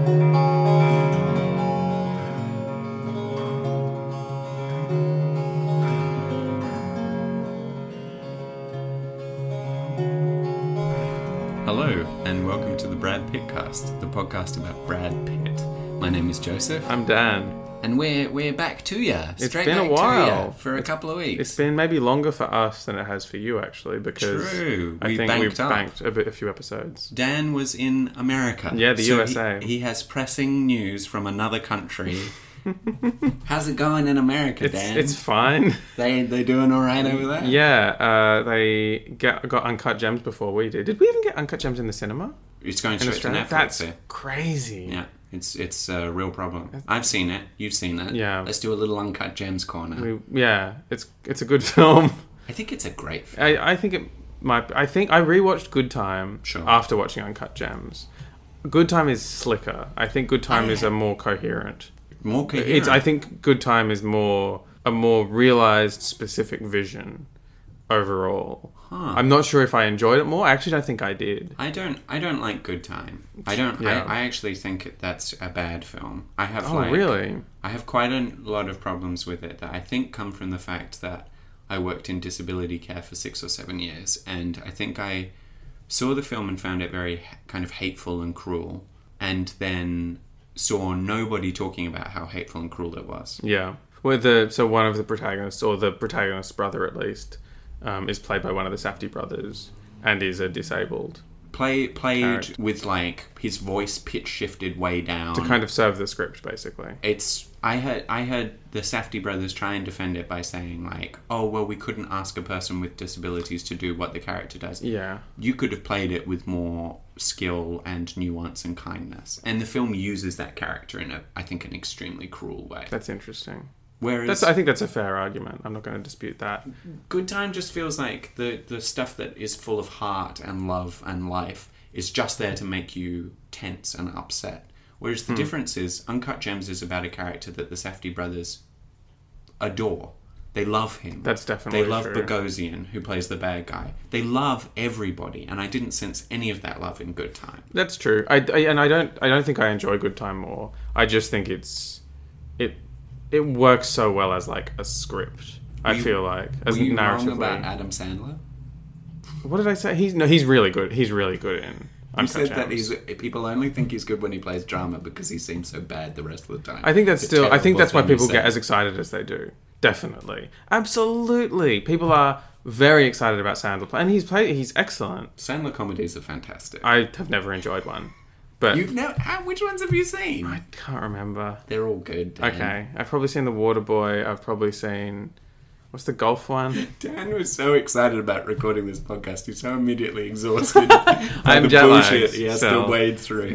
Hello, and welcome to the Brad Pittcast, the podcast about Brad Pitt. My name is Joseph. I'm Dan. And we're back to you. It's been a while. For a couple of weeks. It's been maybe longer for us than it has for you, actually, because True. I think we've banked a few episodes. Dan was in America. Yeah, the USA. He has pressing news from another country. How's it going in America, Dan? It's fine. They doing all right over there? Yeah, they got Uncut Gems before we did. Did we even get Uncut Gems in the cinema? It's going straight to Netflix. That's crazy. Yeah. It's a real problem. I've seen it. You've seen it. Yeah. Let's do a little Uncut Gems corner. It's a good film. I think it's a great film. I think it might. I think I rewatched Good Time after watching Uncut Gems. Good Time is slicker. I think Good Time is a more coherent. More coherent. I think Good Time is a more realized, specific vision overall. Huh. I'm not sure if I enjoyed it more. I actually don't think I did. I don't like Good Time. I don't. Yeah. I actually think that's a bad film. I have. Really? I have quite a lot of problems with it that I think come from the fact that I worked in disability care for 6 or 7 years, and I think I saw the film and found it very kind of hateful and cruel, and then saw nobody talking about how hateful and cruel it was. Yeah. So one of the protagonists, or the protagonist's brother at least, is played by one of the Safdie brothers and is a disabled played character. With like his voice pitch shifted way down to kind of serve the script, basically. I heard the Safdie brothers try and defend it by saying like, oh well, we couldn't ask a person with disabilities to do what the character does. Yeah, you could have played it with more skill and nuance and kindness, and the film uses that character in I think an extremely cruel way. That's interesting. Whereas I think that's a fair argument. I'm not going to dispute that. Good Time just feels like the stuff that is full of heart and love and life is just there to make you tense and upset. Whereas the difference is Uncut Gems is about a character that the Safdie brothers adore. They love him. That's definitely They love true. Bogosian, who plays the bad guy. They love everybody, and I didn't sense any of that love in Good Time. That's true. I don't think I enjoy Good Time more. I just think it works so well as like a script. I feel like as narratively. Were you wrong narratively. about Adam Sandler? What did I say? He's really good. He's really good in Uncut You said Gems. that people only think he's good when he plays drama because he seems so bad the rest of the time. I think that's I think that's why people say. get as excited as they do. Definitely, absolutely. People are very excited about Sandler, and he's excellent. Sandler comedies are fantastic. I have never enjoyed one, but which ones have you seen? I can't remember. They're all good. Dan. Okay, I've probably seen The Waterboy. I've probably seen what's the golf one? Dan was so excited about recording this podcast. He's so immediately exhausted. I'm the jet bullshit he has to wade through.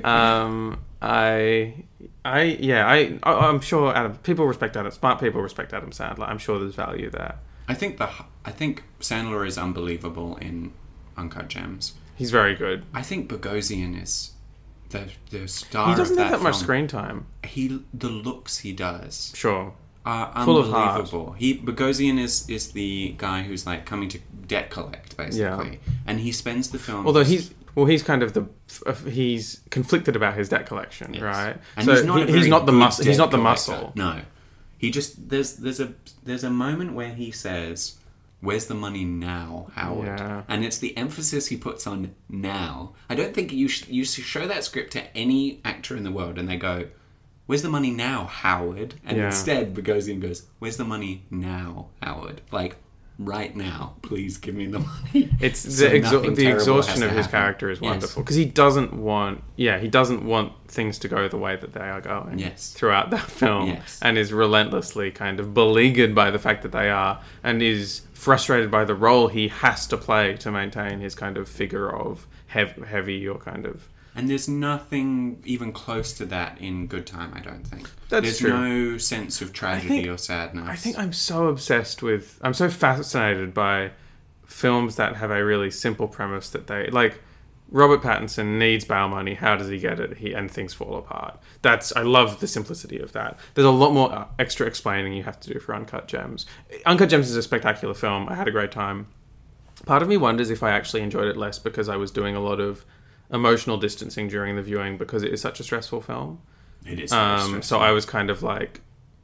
I'm sure people respect Adam. Smart people respect Adam Sandler. I'm sure there's value there. I think Sandler is unbelievable in Uncut Gems. He's very good. I think Bogosian is the star. He doesn't of have that film. much screen time. The looks he does. Sure. Are full unbelievable. of heart. Bogosian is the guy who's like coming to debt collect basically, and he spends the film. Although he's kind of he's conflicted about his debt collection, yes. Right? And so he's not the muscle. He's not the muscle. No, he just there's a moment where he says, "Where's the money now, Howard?" Yeah. And it's the emphasis he puts on now. I don't think you show that script to any actor in the world, and they go, "Where's the money now, Howard?" And instead, Bogosian goes, "Where's the money now, Howard?" Like, right now, please give me the money. It's the exhaustion of his character is wonderful because he doesn't want things to go the way that they are going throughout that film, and is relentlessly kind of beleaguered by the fact that they are, and is frustrated by the role he has to play to maintain his kind of figure of heavy or kind of. And there's nothing even close to that in Good Time, I don't think. There's true. No sense of tragedy or sadness. I think I'm so fascinated by films that have a really simple premise that they... Like, Robert Pattinson needs bail money. How does he get it? And things fall apart. I love the simplicity of that. There's a lot more extra explaining you have to do for Uncut Gems. Uncut Gems is a spectacular film. I had a great time. Part of me wonders if I actually enjoyed it less because I was doing a lot of emotional distancing during the viewing because it is such a stressful film. It is very stressful. So I was kind of like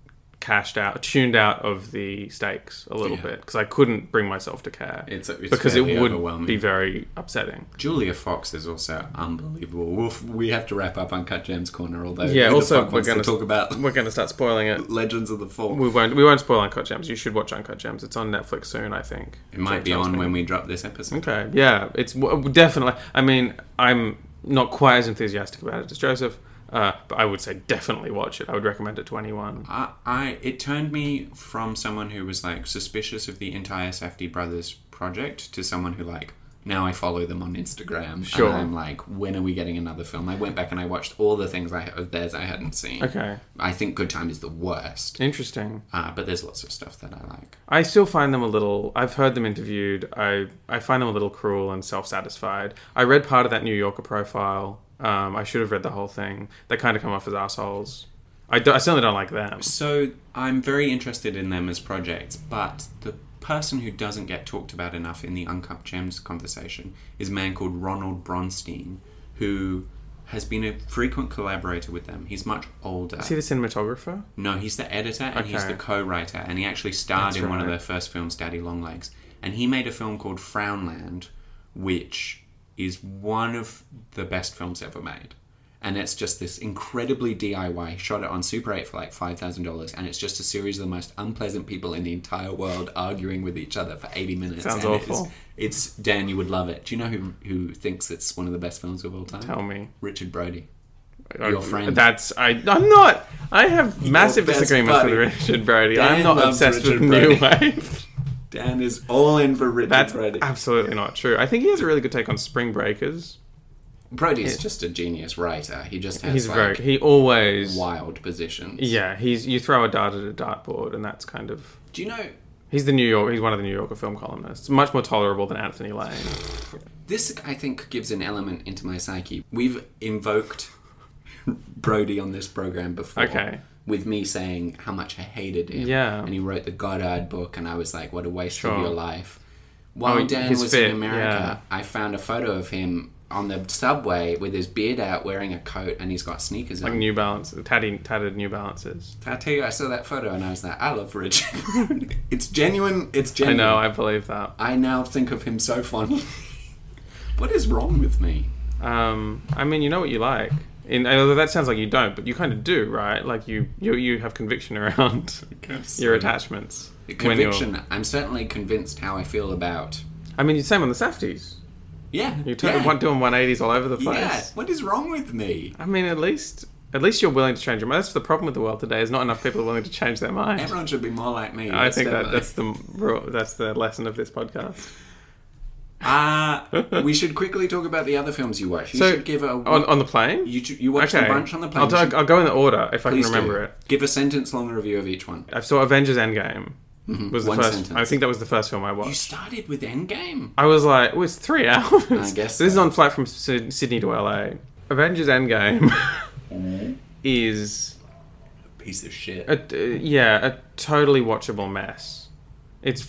tuned out of the stakes a little bit because I couldn't bring myself to care. It's because it would be very upsetting. Julia Fox is also unbelievable. We have to wrap up Uncut Gems Corner, although also we're going to talk about. We're going to start spoiling it. Legends of the Fall. We won't spoil Uncut Gems. You should watch Uncut Gems. It's on Netflix soon, I think. It might be on when we drop this episode. Okay, yeah, it's definitely. I mean, I'm not quite as enthusiastic about it as Joseph. But I would say definitely watch it. I would recommend it to anyone. It turned me from someone who was like suspicious of the entire Safdie brothers project to someone who like now I follow them on Instagram. Sure. And I'm like, when are we getting another film? I went back and I watched all the things of theirs I hadn't seen. Okay. I think Good Time is the worst. Interesting. But there's lots of stuff that I like. I still find them a little... I've heard them interviewed. I find them a little cruel and self-satisfied. I read part of that New Yorker profile. I should have read the whole thing. They kind of come off as assholes. I certainly don't like them. So I'm very interested in them as projects, but the person who doesn't get talked about enough in the Uncut Gems conversation is a man called Ronald Bronstein, who has been a frequent collaborator with them. He's much older. Is he the cinematographer? No, he's the editor and he's the co-writer, and he actually starred in one of their first films, Daddy Longlegs. And he made a film called Frownland, which is one of the best films ever made. And it's just this incredibly DIY. He shot it on Super 8 for like $5,000, and it's just a series of the most unpleasant people in the entire world arguing with each other for 80 minutes. Sounds awful. It's Dan, you would love it. Do you know who thinks it's one of the best films of all time? Tell me. Richard Brody. Your friend. I'm not. I have massive disagreements with Richard Brody. Dan I'm not obsessed with New Wave. Dan is all in for Richard Brody. That's absolutely not true. I think he has a really good take on Spring Breakers. Brody's just a genius writer. He just has he always wild positions. Yeah, you throw a dart at a dartboard, and that's kind of. Do you know? He's one of the New Yorker film columnists. Much more tolerable than Anthony Lane. This, I think, gives an element into my psyche. We've invoked Brody on this program before. Okay. With me saying how much I hated him. Yeah. And he wrote the Goddard book, and I was like, what a waste of your life. While Dan was in America, I found a photo of him on the subway with his beard out, wearing a coat, and he's got sneakers on. Like New Balance, tattered New Balances. I tell you, I saw that photo and I was like, I love Richard. It's genuine. I know, I believe that. I now think of him so fondly. What is wrong with me? I mean, you know what you like. Although that sounds like you don't, but you kind of do, right? Like you have conviction around your attachments. Conviction. I'm certainly convinced how I feel about. I mean, you're the same on the Safdies. Yeah. You're doing 180s all over the place. Yeah. What is wrong with me? I mean, at least you're willing to change your mind. That's the problem with the world today. Is not enough people are willing to change their mind. Everyone should be more like me. I think that's the lesson of this podcast. We should quickly talk about the other films you watched. You should give on the plane. You watched a bunch on the plane. I'll go in the order if I can remember it. Give a sentence-long review of each one. I saw Avengers Endgame. Was the first? Sentence. I think that was the first film I watched. You started with Endgame. I was like, it's 3 hours. I guess so. This is on flight from Sydney to LA. Avengers Endgame is a piece of shit. A totally watchable mess. It's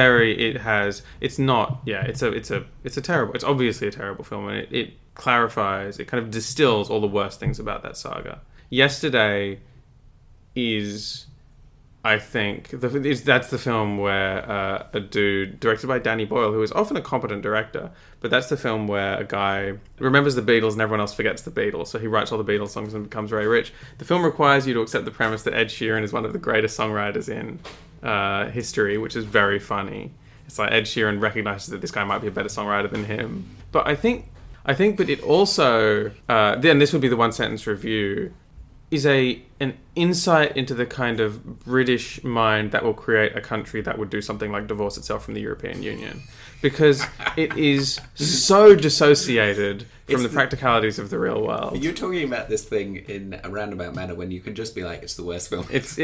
obviously a terrible film, and it clarifies, it kind of distills all the worst things about that saga. Yesterday is, I think, that's the film where a dude, directed by Danny Boyle, who is often a competent director, but that's the film where a guy remembers the Beatles and everyone else forgets the Beatles, so he writes all the Beatles songs and becomes very rich. The film requires you to accept the premise that Ed Sheeran is one of the greatest songwriters in history, which is very funny. It's like Ed Sheeran recognizes that this guy might be a better songwriter than him. But I think but it also, then this would be the one sentence review, is an insight into the kind of British mind that will create a country that would do something like divorce itself from the European Union. Because it is so dissociated from the practicalities of the real world. You're talking about this thing in a roundabout manner when you can just be like, it's the worst film. It's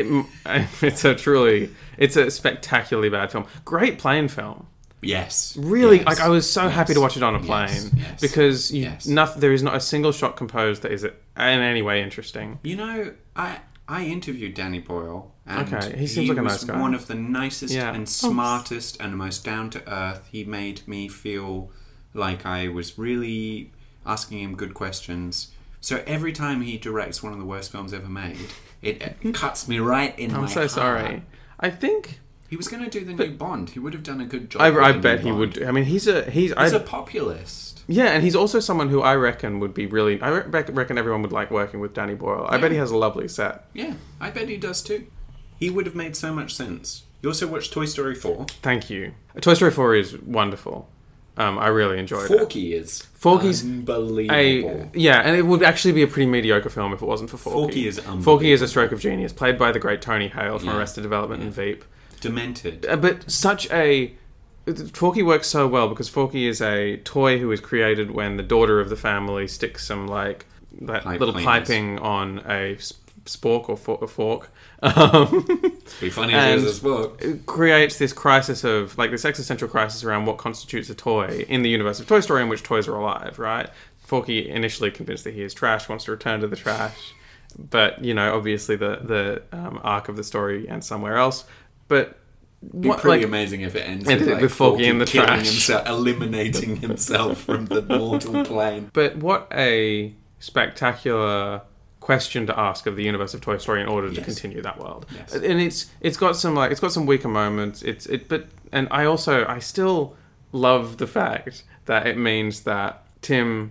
a spectacularly bad film. Great plane film. Yes. Really, yes. Like I was so happy to watch it on a plane because there is not a single shot composed that is in any way interesting. You know, I interviewed Danny Boyle. And he seems like a nice guy. One of the nicest and smartest and most down to earth. He made me feel like I was really asking him good questions. So every time he directs one of the worst films ever made, it cuts me right in my heart. I'm so sorry. I think... He was going to do the new Bond. He would have done a good job. I bet he would. I mean, he's a populist. Yeah, and he's also someone who I reckon would be really... I reckon everyone would like working with Danny Boyle. I bet he has a lovely set. Yeah, I bet he does too. He would have made so much sense. You also watched Toy Story 4. Thank you. Toy Story 4 is wonderful. I really enjoyed it. Forky's unbelievable. And it would actually be a pretty mediocre film if it wasn't for Forky. Forky is unbelievable. Forky is a stroke of genius, played by the great Tony Hale from Arrested Development and Veep. Demented. But Forky works so well because Forky is a toy who is created when the daughter of the family sticks some little piping on a spork or fork. It'd be funny if it was a spork. It creates this crisis of this existential crisis around what constitutes a toy in the universe of Toy Story, in which toys are alive. Right? Forky, initially convinced that he is trash, wants to return to the trash, but obviously the arc of the story ends somewhere else. But it'd be pretty amazing if it ends with Forky in the trash, eliminating himself from the mortal plane. But what a spectacular question to ask of the universe of Toy Story in order to continue that world. Yes. And it's got some weaker moments. And I still love the fact that it means that Tim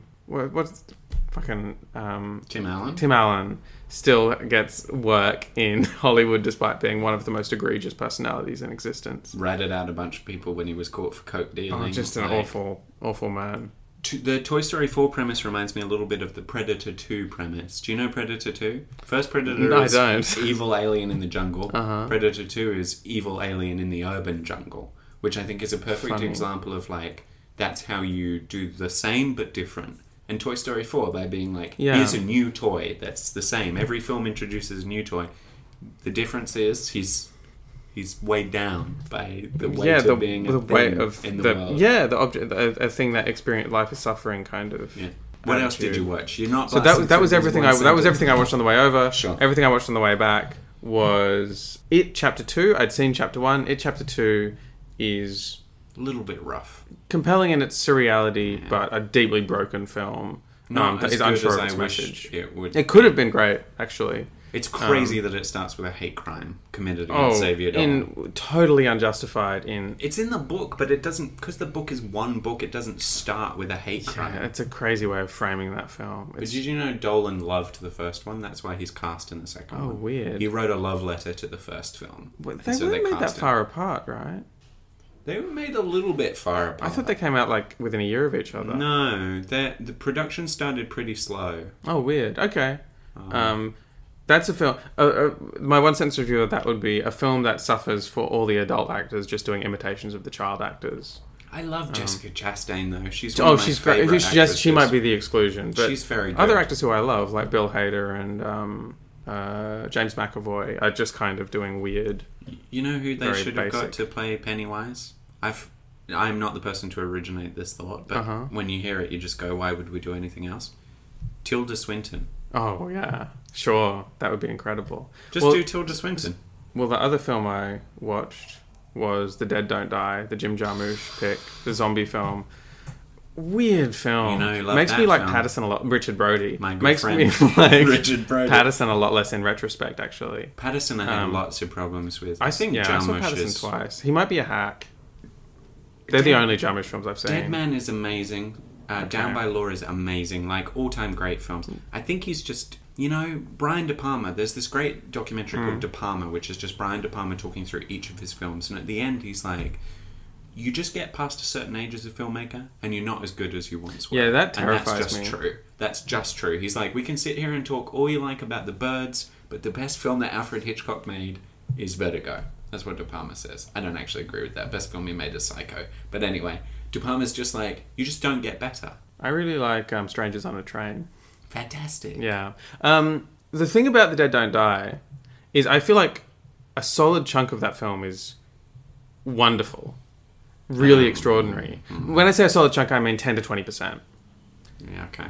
Allen still gets work in Hollywood despite being one of the most egregious personalities in existence. Ratted out a bunch of people when he was caught for coke dealing. Oh, just an awful man. The Toy Story 4 premise reminds me a little bit of the Predator 2 premise. Do you know Predator 2? First Predator is evil alien in the jungle. Uh-huh. Predator 2 is evil alien in the urban jungle, which I think is a perfect example of that's how you do the same but different. And Toy Story 4 by being here's a new toy that's the same. Every film introduces a new toy. The difference is he's weighed down by the weight of being in the world. Yeah, the object, a thing that life is suffering kind of. Yeah. What else did you watch? You're not. So that was everything. That was everything I watched on the way over. Sure. Everything I watched on the way back was It Chapter 2. I'd seen Chapter 1. It Chapter 2 is a little bit rough, compelling in its surreality, but a deeply broken film. That is unsure of its message. It could have been great, actually. It's crazy that it starts with a hate crime committed against Xavier Dolan. Totally unjustified It's in the book, but it doesn't... Because the book is one book, it doesn't start with a hate crime. Yeah, it's a crazy way of framing that film. But did you know Dolan loved the first one? That's why he's cast in the second one. Oh, weird. He wrote a love letter to the first film. But they weren't made that far apart, right? They were made a little bit far apart. I thought they came out within a year of each other. No, the production started pretty slow. Oh, weird. Okay. That's a film... my one sentence review of that would be a film that suffers for all the adult actors just doing imitations of the child actors. I love Jessica Chastain, though. She's one of my favorite actresses. She might be the exclusion. But she's very good. Other actors who I love, like Bill Hader and James McAvoy, are just kind of doing weird... You know who they should have got to play Pennywise? I'm not the person to originate this thought, but when you hear it, you just go, why would we do anything else? Tilda Swinton. Oh, yeah. Sure. That would be incredible. Do Tilda Swinton. Well, the other film I watched was The Dead Don't Die, the Jim Jarmusch pick, the zombie film. Weird film. Makes me like Patterson a lot. Richard Brody. My good friend. Makes me like Richard Brody. Patterson a lot less in retrospect, actually. Patterson I had lots of problems with. I think Jarmusch I saw Patterson twice. He might be a hack. They're the only Jarmusch films I've seen. Dead Man is amazing. Down by Law is amazing. All-time great films. I think he's just... Brian De Palma. There's this great documentary called De Palma, which is just Brian De Palma talking through each of his films. And at the end, he's like... You just get past a certain age as a filmmaker, and you're not as good as you once were. Yeah, that terrifies me. And that's just true. That's just true. He's like, we can sit here and talk all you like about the birds, but the best film that Alfred Hitchcock made is Vertigo. That's what De Palma says. I don't actually agree with that. Best film he made is Psycho. But anyway, De Palma's just like, you just don't get better. I really like Strangers on a Train. Fantastic. Yeah. The thing about The Dead Don't Die is I feel like a solid chunk of that film is wonderful. Really extraordinary. Mm-hmm. When I say a solid chunk, I mean 10 to 20%. Yeah, okay.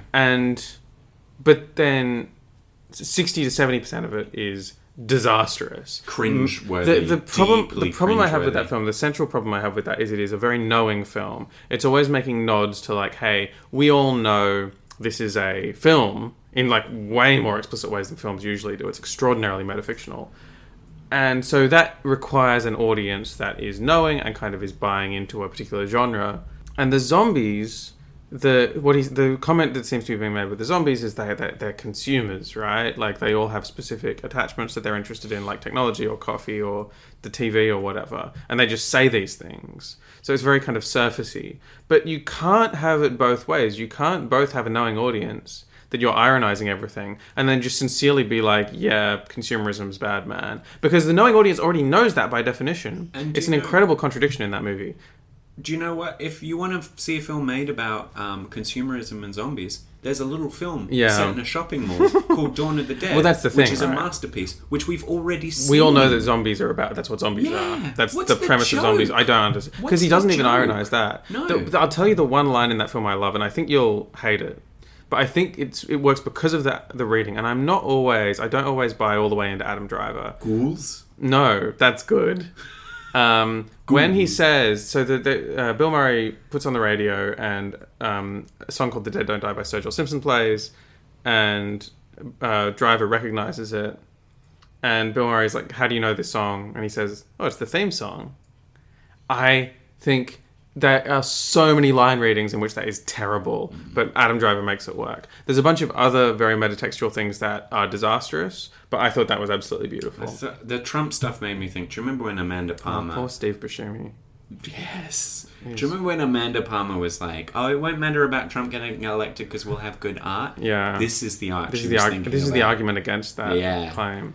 But then 60 to 70% of it is disastrous. Cringe-worthy. The problem I have with that film, the central problem I have with that is it is a very knowing film. It's always making nods to hey, we all know this is a film in like way more explicit ways than films usually do. It's extraordinarily metafictional. And so that requires an audience that is knowing and kind of is buying into a particular genre. And the zombies, the comment that seems to be being made with the zombies is that they're consumers, right? Like they all have specific attachments that they're interested in, like technology or coffee or the TV or whatever. And they just say these things. So it's very kind of surfacey. But you can't have it both ways. You can't both have a knowing audience that you're ironizing everything and then just sincerely be like, yeah, consumerism's bad, man. Because the knowing audience already knows that by definition. And it's an incredible contradiction in that movie. Do you know what? If you want to see a film made about consumerism and zombies, there's a little film set in a shopping mall called Dawn of the Dead. Well, that's the thing, which is a masterpiece, which we've already seen. We all know that zombies are about. That's what zombies are. That's the premise joke? Of zombies. I don't understand because he doesn't even ironize that. No. I'll tell you the one line in that film I love, and I think you'll hate it. But I think it works because of the reading, and I don't always buy all the way into Adam Driver. Ghouls? No, that's good. When he says, so Bill Murray puts on the radio and a song called The Dead Don't Die by Sturgill Simpson plays, and Driver recognizes it, and Bill Murray's like, how do you know this song? And he says, oh, it's the theme song. I think there are so many line readings in which that is terrible, but Adam Driver makes it work. There's a bunch of other very metatextual things that are disastrous, but I thought that was absolutely beautiful. The Trump stuff made me think, do you remember when Amanda Palmer... Oh, poor Steve Buscemi. Yes. Do you remember when Amanda Palmer was like, oh, it won't matter about Trump getting elected because we'll have good art? Yeah. This is the art This is the argument against that claim.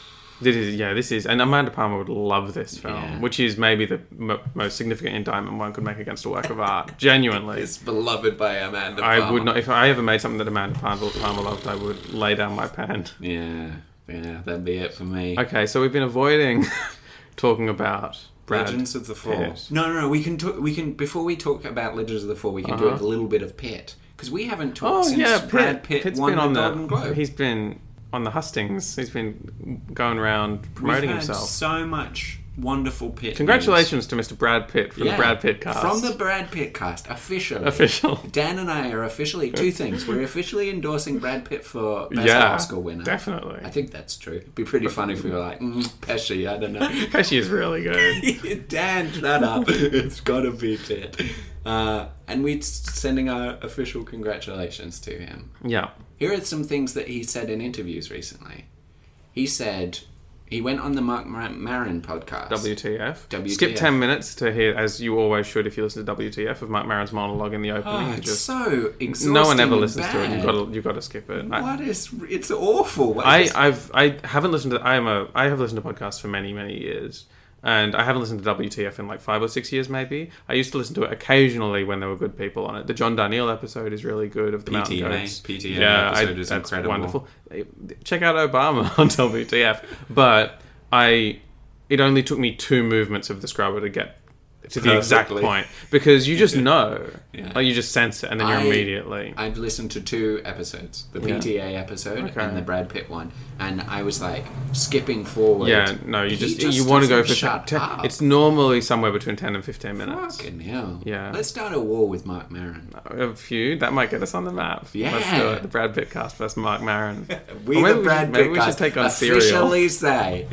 This is, and Amanda Palmer would love this film, which is maybe the most significant indictment one could make against a work of art. Genuinely, it's beloved by Amanda Palmer. I would not, if I ever made something that Amanda Palmer loved, I would lay down my pen. Yeah, that'd be it for me. Okay, so we've been avoiding talking about Legends of the Fall. No, we can before we talk about Legends of the Fall, we can do a little bit of Pitt because we haven't talked since Brad Pitt won the Golden Globe. He's been on the hustings. He's been going around promoting himself. So much wonderful Pitt. Congratulations to Mr. Brad Pitt from the Brad Pitt cast. From the Brad Pitt cast, officially. Official. Dan and I are officially two things. We're officially endorsing Brad Pitt for Best Oscar winner. Definitely. I think that's true. It'd be pretty funny if we were like, Pesci, I don't know. Pesci is really good. Dan, shut up. It's gotta be Pitt. And we're sending our official congratulations to him. Yeah. Here are some things that he said in interviews recently. He said he went on the Marc Maron podcast. WTF. Skip 10 minutes to hear, as you always should if you listen to WTF, of Marc Maron's monologue in the opening. Oh, it's so exhausting. No one ever listens to it. You've got to skip it. It's awful. I haven't listened to. I have listened to podcasts for many, many years. And I haven't listened to WTF in like 5 or 6 years, maybe. I used to listen to it occasionally when there were good people on it. The John Darnielle episode is really good of the Mountain Goats. PTA episode is that's incredible. Wonderful. Check out Obama on WTF. But it only took me 2 movements of the scrubber to get to the exact point, because you just know, like you just sense it, and then you're immediately. I've listened to 2 episodes, the PTA episode and the Brad Pitt one, and I was like skipping forward. Yeah, no, you want to go for shut up. It's normally somewhere between 10 and 15 minutes. Fucking hell! Yeah, let's start a war with Marc Maron. A few that might get us on the map. Yeah, let's do it. The Brad Pitt cast versus Marc Maron. We should take on officially say.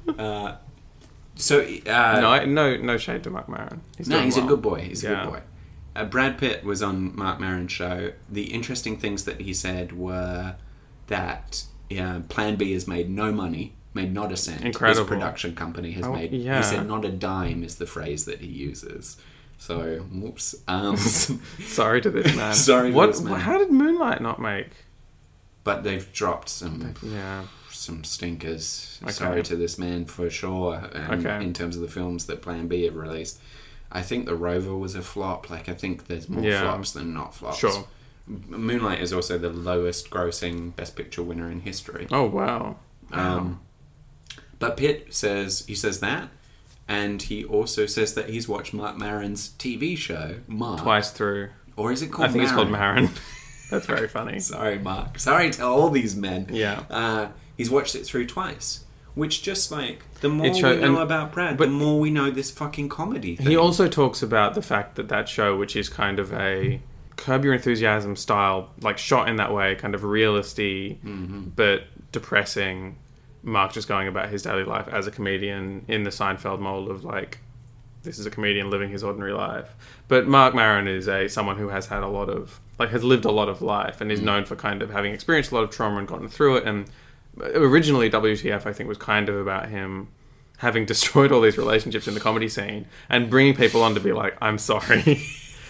No shade to Marc Maron. He's a good boy. He's a good boy. Brad Pitt was on Marc Maron's show. The interesting things that he said were that Plan B has made no money, made not a cent. Incredible. His production company has made. Yeah. He said not a dime is the phrase that he uses. So, whoops. Sorry to this man. Sorry to this man. How did Moonlight not make? But they've dropped some. Some stinkers. Okay. Sorry to this man for sure. In terms of the films that Plan B have released, I think The Rover was a flop. Like I think there's more flops than not flops. Sure. Moonlight is also the lowest grossing Best Picture winner in history. Oh wow. But Pitt says that, and he also says that he's watched Marc Maron's TV show Mark twice through. Or is it called? I think it's called Maron. That's very funny. Sorry, Mark. Sorry to all these men. Yeah. He's watched it through twice. Which just like, the more we know about Brad, the more we know this fucking comedy thing. He also talks about the fact that show, which is kind of a Curb Your Enthusiasm style, like shot in that way, kind of realistic, but depressing. Mark just going about his daily life as a comedian in the Seinfeld mold of like, this is a comedian living his ordinary life. But Marc Maron is someone who has had a lot of, like, has lived a lot of life and is known for kind of having experienced a lot of trauma and gotten through it. And originally WTF, I think, was kind of about him having destroyed all these relationships in the comedy scene and bringing people on to be like, I'm sorry.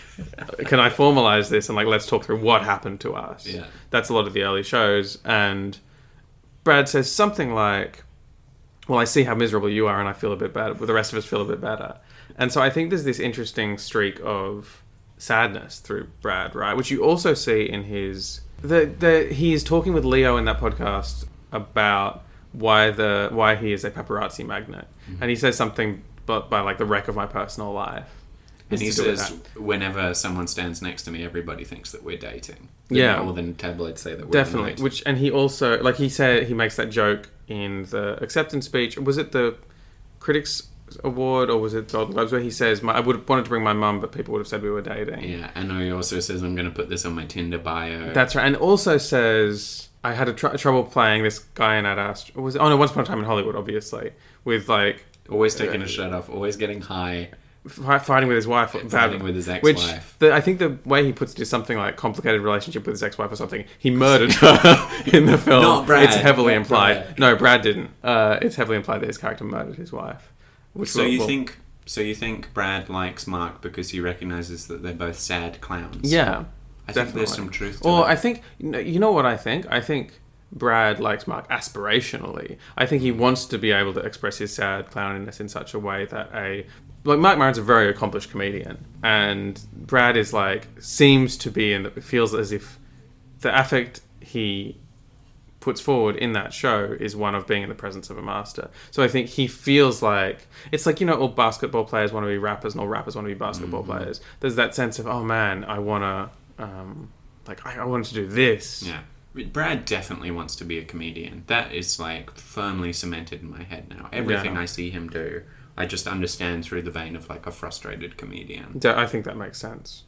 Can I formalize this? And like, let's talk through what happened to us. Yeah. That's a lot of the early shows. And Brad says something like, well, I see how miserable you are and I feel a bit better, but the rest of us feel a bit better. And so I think there's this interesting streak of sadness through Brad, right? Which you also see in his... he is talking with Leo in that podcast about why he is a paparazzi magnet. Mm-hmm. And he says something by like the wreck of my personal life. And he says, whenever someone stands next to me, everybody thinks that we're dating. Yeah. Or then tabloids say that we're definitely. Annoyed. And he also, like he said, he makes that joke in the acceptance speech. Was it the Critics Award or was it Golden Globes where he says, I would have wanted to bring my mum, but people would have said we were dating. Yeah, and he also says, I'm going to put this on my Tinder bio. That's right. And also says, I had trouble playing this guy in Ad Astra. Was it? Oh no, Once Upon a Time in Hollywood, obviously. With like... Always taking a shirt off, always getting high. Fighting with his wife. Fighting with his ex-wife. Which, I think the way he puts it is something like complicated relationship with his ex-wife or something. He murdered her in the film. Not Brad. It's heavily implied. Brad. No, Brad didn't. It's heavily implied that his character murdered his wife. So you think Brad likes Mark because he recognises that they're both sad clowns? Yeah. I think there's some truth to that. I think... You know what I think? I think Brad likes Mark aspirationally. I think he wants to be able to express his sad clowniness in such a way that like, Marc Maron's a very accomplished comedian, and Brad is like, seems to be, and it feels as if the affect he puts forward in that show is one of being in the presence of a master. So I think he feels like, it's like, all basketball players want to be rappers and all rappers want to be basketball players. There's that sense of, oh man, I want to, I wanted to do this. Yeah. Brad definitely wants to be a comedian. That is like firmly cemented in my head now. Everything I see him do, I just understand through the vein of like a frustrated comedian. I think that makes sense.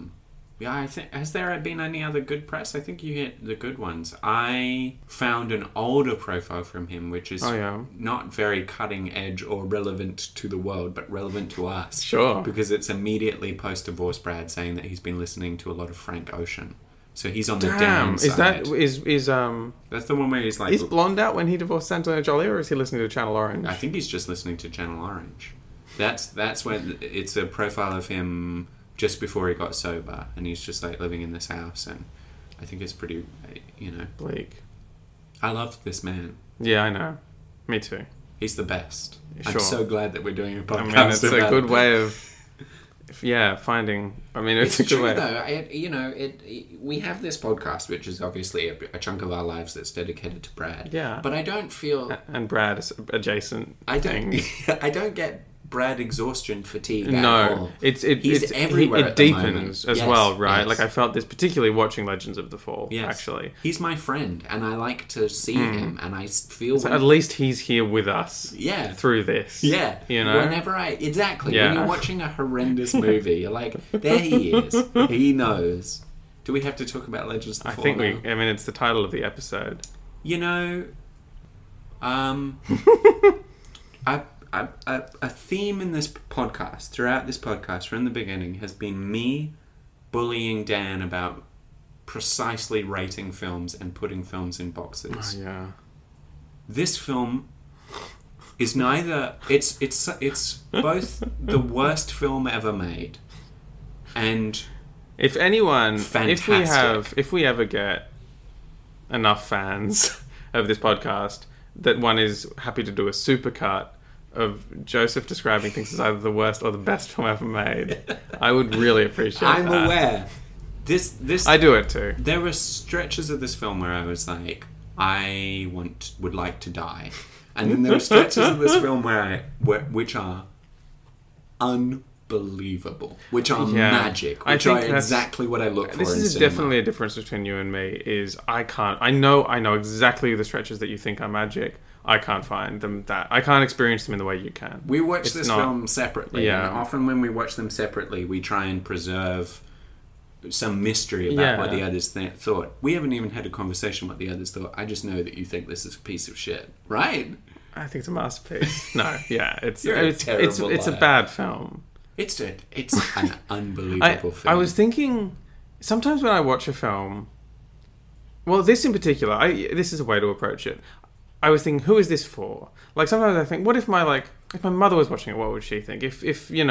I think, has there been any other good press? I think you hit the good ones. I found an older profile from him, which is not very cutting edge or relevant to the world, but relevant to us. Sure. Because it's immediately post-divorce Brad saying that he's been listening to a lot of Frank Ocean. So he's on the downside. Is that's the one where he's like... Is Blonde out when he divorced Angelina Jolie, or is he listening to Channel Orange? I think he's just listening to Channel Orange. That's when it's a profile of him just before he got sober, and he's just like living in this house, and I think it's pretty, bleak. I love this man. Yeah, I know. Me too. He's the best. Sure. I'm so glad that we're doing a podcast. I mean, it's a good way of... finding... I mean, it's a good way. Though. We have this podcast, which is obviously a chunk of our lives that's dedicated to Brad. Yeah. But I don't feel... And Brad is adjacent I don't get Brad exhaustion fatigue at all. He's everywhere it deepens as well, right? Yes. Like, I felt this particularly watching Legends of the Fall, actually. He's my friend, and I like to see him, and I feel... So at least he's here with us through this. Yeah. Whenever Exactly. Yeah. When you're watching a horrendous movie, you're like, there he is. He knows. Do we have to talk about Legends of the Fall now? I mean, it's the title of the episode. A theme in this podcast, throughout this podcast, from the beginning, has been me bullying Dan about precisely rating films and putting films in boxes. Oh, yeah. This film is neither... It's both the worst film ever made and... If anyone... Fantastic. If we ever get enough fans of this podcast, that one is happy to do a supercut of Joseph describing things as either the worst or the best film ever made, I would really appreciate that. I'm aware. This I do it too. There were stretches of this film where I was like, I would like to die. And then there are stretches of this film which are unbelievable, which are magic, which are exactly what I look for in cinema. This is definitely a difference between you and me, is I know exactly the stretches that you think are magic. I can't find them I can't experience them in the way you can. We watch this film separately. Yeah. And often when we watch them separately, we try and preserve some mystery about what the others thought. We haven't even had a conversation what the others thought. I just know that you think this is a piece of shit, right? I think it's a masterpiece. No, yeah, it's a bad film. It's an unbelievable film. I was thinking, sometimes when I watch a film, well, this in particular, this is a way to approach it. I was thinking, who is this for? Like, sometimes I think, what if my mother was watching it, what would she think? If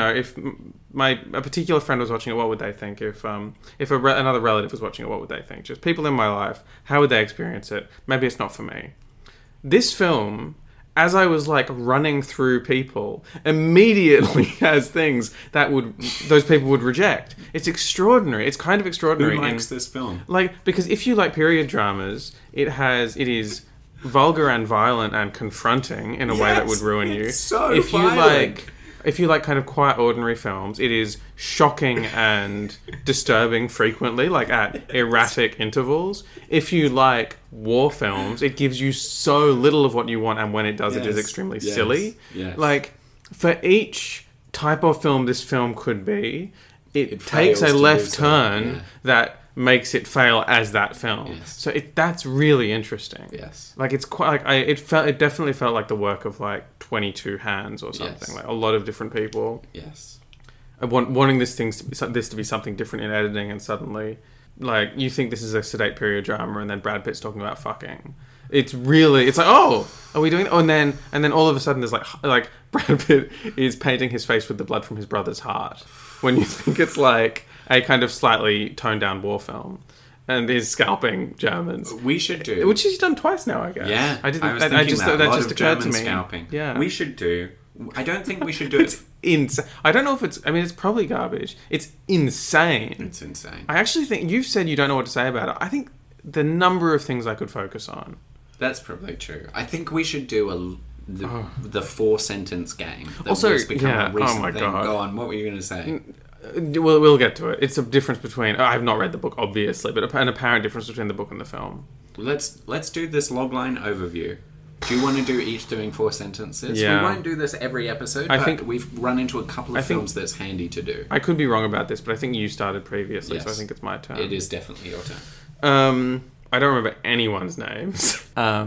a particular friend was watching it, what would they think? If another relative was watching it, what would they think? Just people in my life, how would they experience it? Maybe it's not for me. This film, as I was like running through people, immediately has things that those people would reject. It's extraordinary. It's kind of extraordinary. Who likes this film? Like, because if you like period dramas, it is vulgar and violent and confronting in a way that would ruin you. So violent. If you like kind of quiet, ordinary films, it is shocking and disturbing frequently, like at erratic intervals. If you like war films, it gives you so little of what you want, and when it does, it is extremely silly. Yes. Like, for each type of film this film could be, it takes a left turn that makes it fail as that film. Yes. So that's really interesting. Yes. Like, it's quite like it definitely felt like the work of like 22 hands or something. Yes. Like a lot of different people. Yes. Wanting this to be something different in editing, and suddenly, like, you think this is a sedate period drama, and then Brad Pitt's talking about fucking. It's like, oh, are we doing that? Oh, and then all of a sudden there's like Brad Pitt is painting his face with the blood from his brother's heart, when you think it's like a kind of slightly toned down war film, and is scalping Germans. We should do, which he's done twice now, I guess. Yeah, I didn't. I was thinking that just occurred to me. Scalping. Yeah, we should do. I don't think we should do it. Insane. I don't know if it's. I mean, it's probably garbage. It's insane. It's insane. I actually think you've said you don't know what to say about it. I think the number of things I could focus on. That's probably true. I think we should do the 4-sentence game. That also, has become a recent oh my thing. God. Go on. What were you going to say? We'll get to it. It's a difference between. I have not read the book, obviously, but an apparent difference between the book and the film. Let's do this logline overview. Do you want to do each doing 4 sentences? Yeah. We won't do this every episode, but I think we've run into a couple of films that's handy to do. I could be wrong about this, but I think you started previously, so I think it's my turn. It is definitely your turn. I don't remember anyone's names.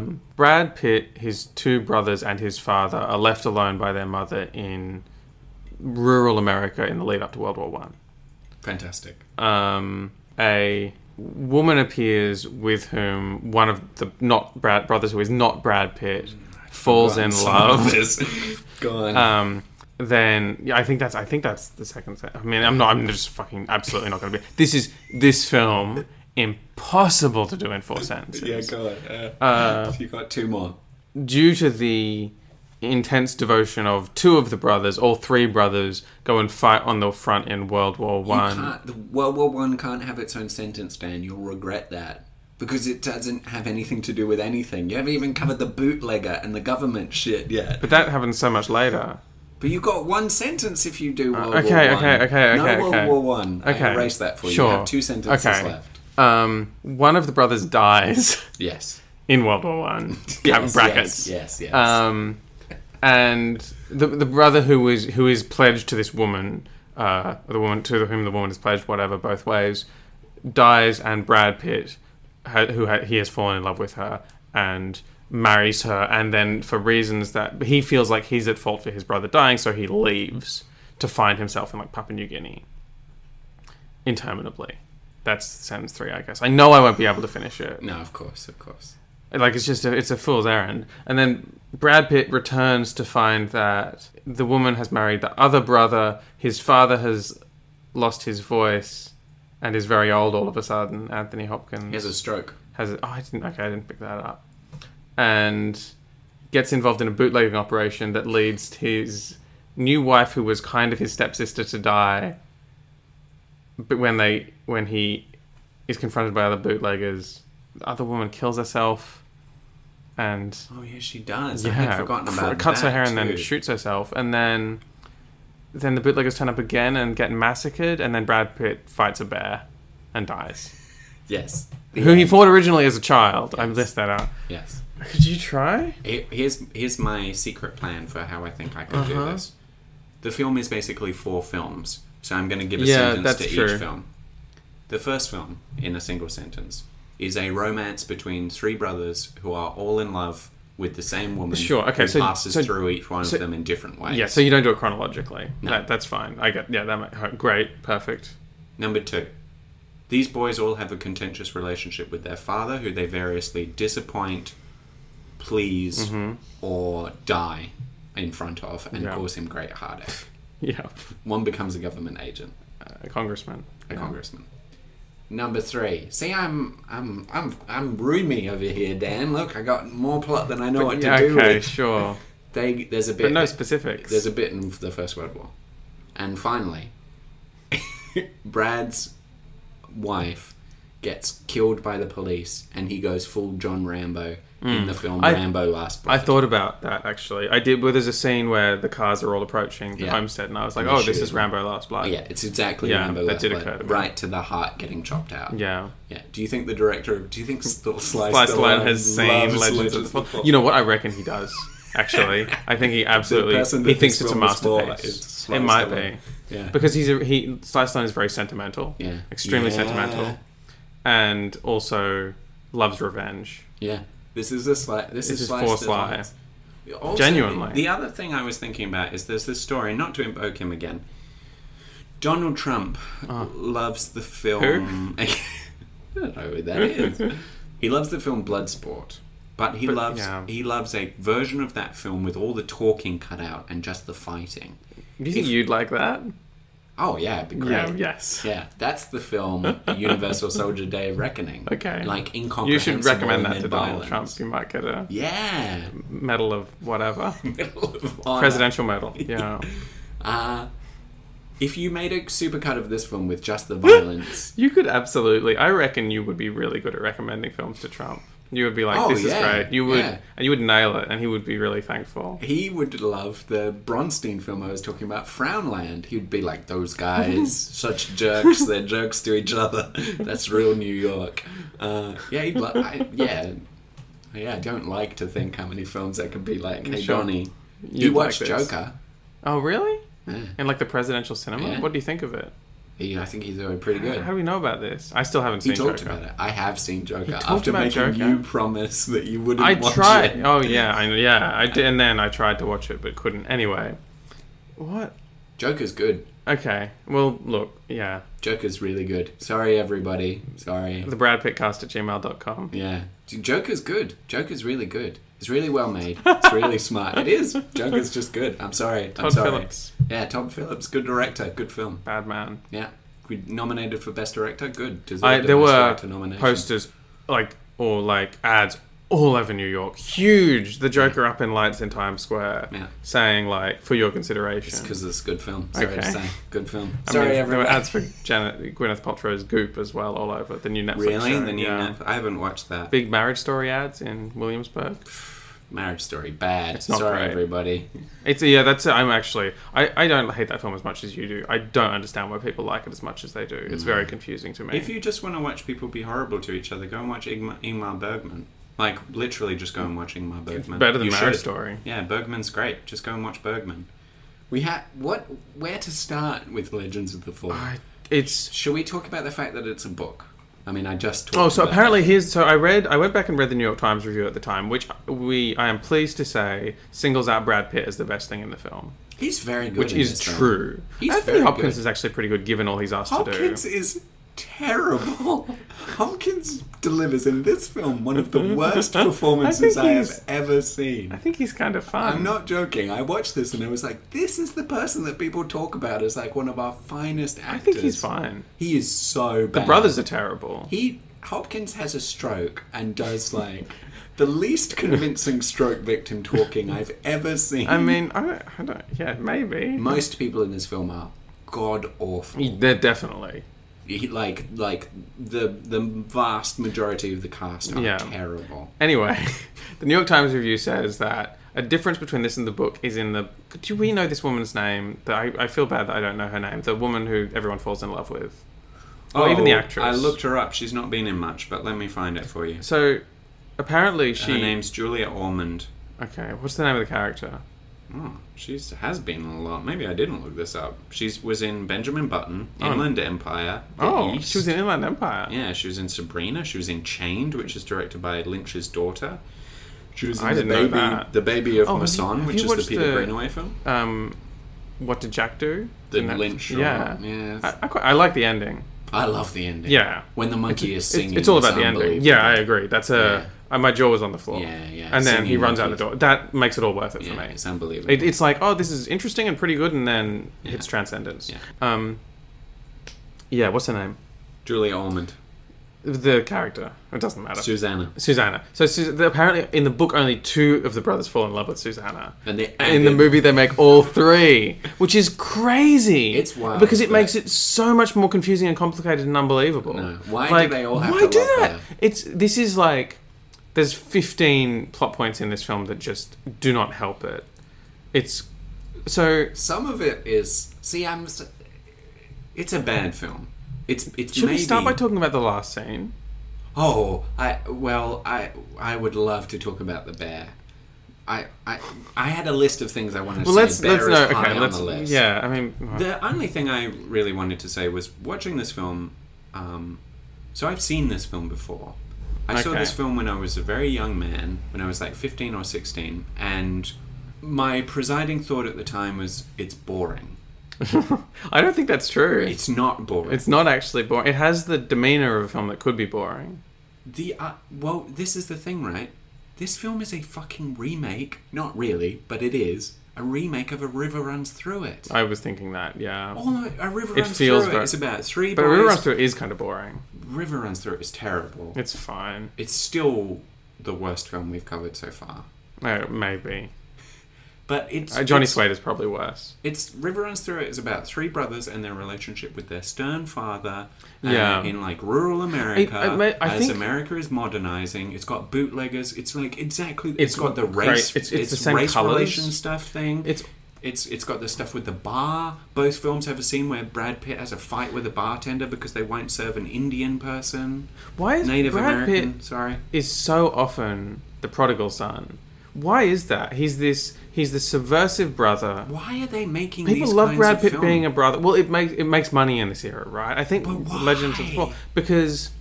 Brad Pitt, his 2 brothers, and his father are left alone by their mother in rural America in the lead up to World War One. Fantastic. A woman appears with whom one of the brothers who is not Brad Pitt falls in love. Go on. Then I think that's the second thing. I mean, I'm just fucking absolutely not going to be. This film impossible to do in 4 sentences. Yeah, go on. You got 2 more. Due to the intense devotion of 2 of the brothers, all 3 brothers go and fight on the front in World War One. World War One can't have its own sentence, Dan. You'll regret that. Because it doesn't have anything to do with anything. You haven't even covered the bootlegger and the government shit yet. But that happens so much later. But you've got 1 sentence if you do World War One. Okay. No World War One. Okay. I erased that for you. Sure. You have 2 sentences left. One of the brothers dies. Yes. In World War One. Yes, brackets. Yes. And the brother who is pledged to this woman, the woman to whom the woman is pledged, whatever, both ways, dies, and Brad Pitt, he has fallen in love with her and marries her, and then for reasons that he feels like he's at fault for his brother dying, so he leaves to find himself in like Papua New Guinea interminably. That's sentence 3, I guess. I know I won't be able to finish it. No, of course. Like, it's just it's a fool's errand. And then Brad Pitt returns to find that the woman has married the other brother. His father has lost his voice and is very old all of a sudden. Anthony Hopkins. He has a stroke. I didn't pick that up. And gets involved in a bootlegging operation that leads his new wife, who was kind of his stepsister, to die. But when he is confronted by other bootleggers, the other woman kills herself. And oh yeah, she does. I had forgotten about that. Cuts her hair and then shoots herself, and then the bootleggers turn up again and get massacred, and then Brad Pitt fights a bear and dies. Yes. Who he fought originally as a child. Yes. I list that out. Yes. Could you try? Here's my secret plan for how I think I could do this. The film is basically 4 films, so I'm going to give a sentence to each film. The first film, in a single sentence, is a romance between three brothers who are all in love with the same woman. Sure. Okay. Who passes through each one of them in different ways. Yeah. So you don't do it chronologically. No. That's fine. I get. Yeah. Great. Perfect. Number 2. These boys all have a contentious relationship with their father, who they variously disappoint, please, or die in front of, and cause him great heartache. Yeah. One becomes a government agent. A congressman. A congressman. Number 3. See, I'm roomy over here, Dan. Look, I got more plot than I know what to do with. Okay, sure. There's a bit, but no specifics. There's a bit in the First World War, and finally, Brad's wife gets killed by the police, and he goes full John Rambo in the film Rambo Last Blood. I thought about that, actually. I did, but there's a scene where the cars are all approaching the homestead, and I was like, this is Rambo Last Blood. Yeah, it's exactly Rambo Last Blood. Right to the heart getting chopped out. Yeah. Yeah. Do you think the director, Sly Stallone has seen Legends of the Fall? You know what? I reckon he does, actually. I think he absolutely... He thinks it's a masterpiece. It might be. Yeah. Because Sly Stallone is very sentimental. Yeah. Extremely sentimental. And also loves revenge. Yeah. This is for Sly. Also, genuinely. The other thing I was thinking about is there's this story, not to invoke him again. Donald Trump loves the film... I don't know who that is. He loves the film Bloodsport. But he loves a version of that film with all the talking cut out and just the fighting. Do you think you'd like that? Oh, yeah, it'd be great. Yeah, yes. Yeah, that's the film Universal Soldier Day of Reckoning. Okay. Like, incomprehensible. You should recommend that to Donald Trump. You might get a... Yeah. Medal of whatever. Medal of Honor. Presidential medal, yeah. If you made a supercut of this film with just the violence... You could absolutely... I reckon you would be really good at recommending films to Trump. You would be like, this is great. You would, and you would nail it, and he would be really thankful. He would love the Bronstein film I was talking about, Frownland. He'd be like, those guys, such jerks. They're jerks to each other. That's real New York. I don't like to think how many films there could be like, hey, Donnie, you watched Joker. Oh, really? Yeah. In like the presidential cinema? Yeah. What do you think of it? I think he's doing pretty good. How do we know about this? I still haven't seen Joker. He talked about it. I have seen Joker. After making you promise that you wouldn't watch tried. it. Oh, yeah. I did, and then I tried to watch it, but couldn't. Anyway. What? Joker's good. Okay. Well, look, yeah. Joker's really good. Sorry, everybody. Sorry. The BradPittCast@gmail.com. Yeah. Joker's good. Joker's really good. It's really well made. It's really smart. It is. Joker's just good. I'm sorry. Todd Phillips. Yeah, Todd Phillips. Good director. Good film. Bad man. Yeah. We nominated for Best Director. Good. There were posters, ads all over New York. Huge. The Joker up in lights in Times Square. Yeah. Saying, for your consideration. It's because it's a good film. Sorry to say. Good film. There were ads for Gwyneth Paltrow's Goop as well all over. The new Netflix Really? show. The new Netflix? I haven't watched that. Big Marriage Story ads in Williamsburg. Marriage Story, bad. It's not Sorry, great. Everybody. I don't hate that film as much as you do. I don't understand why people like it as much as they do. It's very confusing to me. If you just want to watch people be horrible to each other, go and watch Ingmar Bergman. Like, literally just go and watch Ingmar Bergman. It's better than Marriage Story. Yeah, Bergman's great. Just go and watch Bergman. Where to start with Legends of the Fall? Should we talk about the fact that it's a book? I mean, I just talked about apparently I went back and read the New York Times review at the time, which I am pleased to say singles out Brad Pitt as the best thing in the film. He's very good. Which is true. Anthony Hopkins is actually pretty good given all he's asked to do. Hopkins is terrible. Hopkins delivers in this film one of the worst performances I have ever seen. I think he's kind of fun. I'm not joking. I watched this and I was like, this is the person that people talk about as like one of our finest actors. I think he's fine. He is so bad. The brothers are terrible. Hopkins has a stroke and does like the least convincing stroke victim talking I've ever seen. I mean, I don't. Yeah, maybe. Most people in this film are god awful. They're definitely. Like the vast majority of the cast are terrible. Anyway, the New York Times review says that a difference between this and the book is in the... Do we know this woman's name? I feel bad that I don't know her name. The woman who everyone falls in love with. Or even the actress. I looked her up. She's not been in much, but let me find it for you. So, apparently her name's Julia Ormond. Okay, what's the name of the character? Oh, she has been in a lot. Maybe I didn't look this up. She was in Benjamin Button, Inland Empire, East. She was in Inland Empire. Yeah, she was in Sabrina. She was in Chained, which is directed by Lynch's daughter. She was in the baby of Mason, which is the Peter Greenaway film. What Did Jack Do? The Lynch. Yeah. I like the ending. I love the ending. Yeah. When the monkey is singing. It's all about the ending. Yeah, I agree. That's my jaw was on the floor. Yeah. And then he runs out the door. That makes it all worth it for me. It's unbelievable. It's like, oh, this is interesting and pretty good, and then hits Transcendence. Yeah. What's her name? Julia Ormond. The character. It doesn't matter. Susanna. So apparently in the book only 2 of the brothers fall in love with Susanna. And in the movie they make all 3. Which is crazy. It's wild. Because it makes it so much more confusing and complicated and unbelievable. No. Why do they all have to love that? This is like... There's 15 plot points in this film that just do not help it. It's... So... Some of it is... It's a bad film. Should we start by talking about the last scene? Oh, I would love to talk about the bear. I had a list of things I wanted to say. Bear is high on the list. Yeah, I mean... The only thing I really wanted to say was watching this film... so I've seen this film before. I saw this film when I was a very young man, when I was like 15 or 16, and my presiding thought at the time was, it's boring. I don't think that's true. It's not boring. It's not actually boring. It has the demeanour of a film that could be boring. Well, this is the thing, right? This film is a fucking remake. Not really, but it is. A remake of A River Runs Through It. I was thinking that, yeah. Oh no, A River Runs Through It is about 3 boys... But A River Runs Through It is kind of boring. River Runs Through It is terrible. It's fine. It's still the worst film we've covered so far. Maybe. But it's... Johnny Slade is probably worse. River Runs Through It is about 3 brothers and their relationship with their stern father in like rural America. I think America is modernizing. It's got bootleggers. It's like exactly... It's got the race... It's the same race relation stuff thing. It's got the stuff with the bar. Both films have a scene where Brad Pitt has a fight with a bartender because they won't serve an Indian person. Why is Native Brad American? Pitt Sorry. Is so often the prodigal son? Why is that? He's the subversive brother. Why are they making people these love kinds Brad of Pitt film? being a brother? Well, it makes money in this era, right? I think Legends of the Fall, because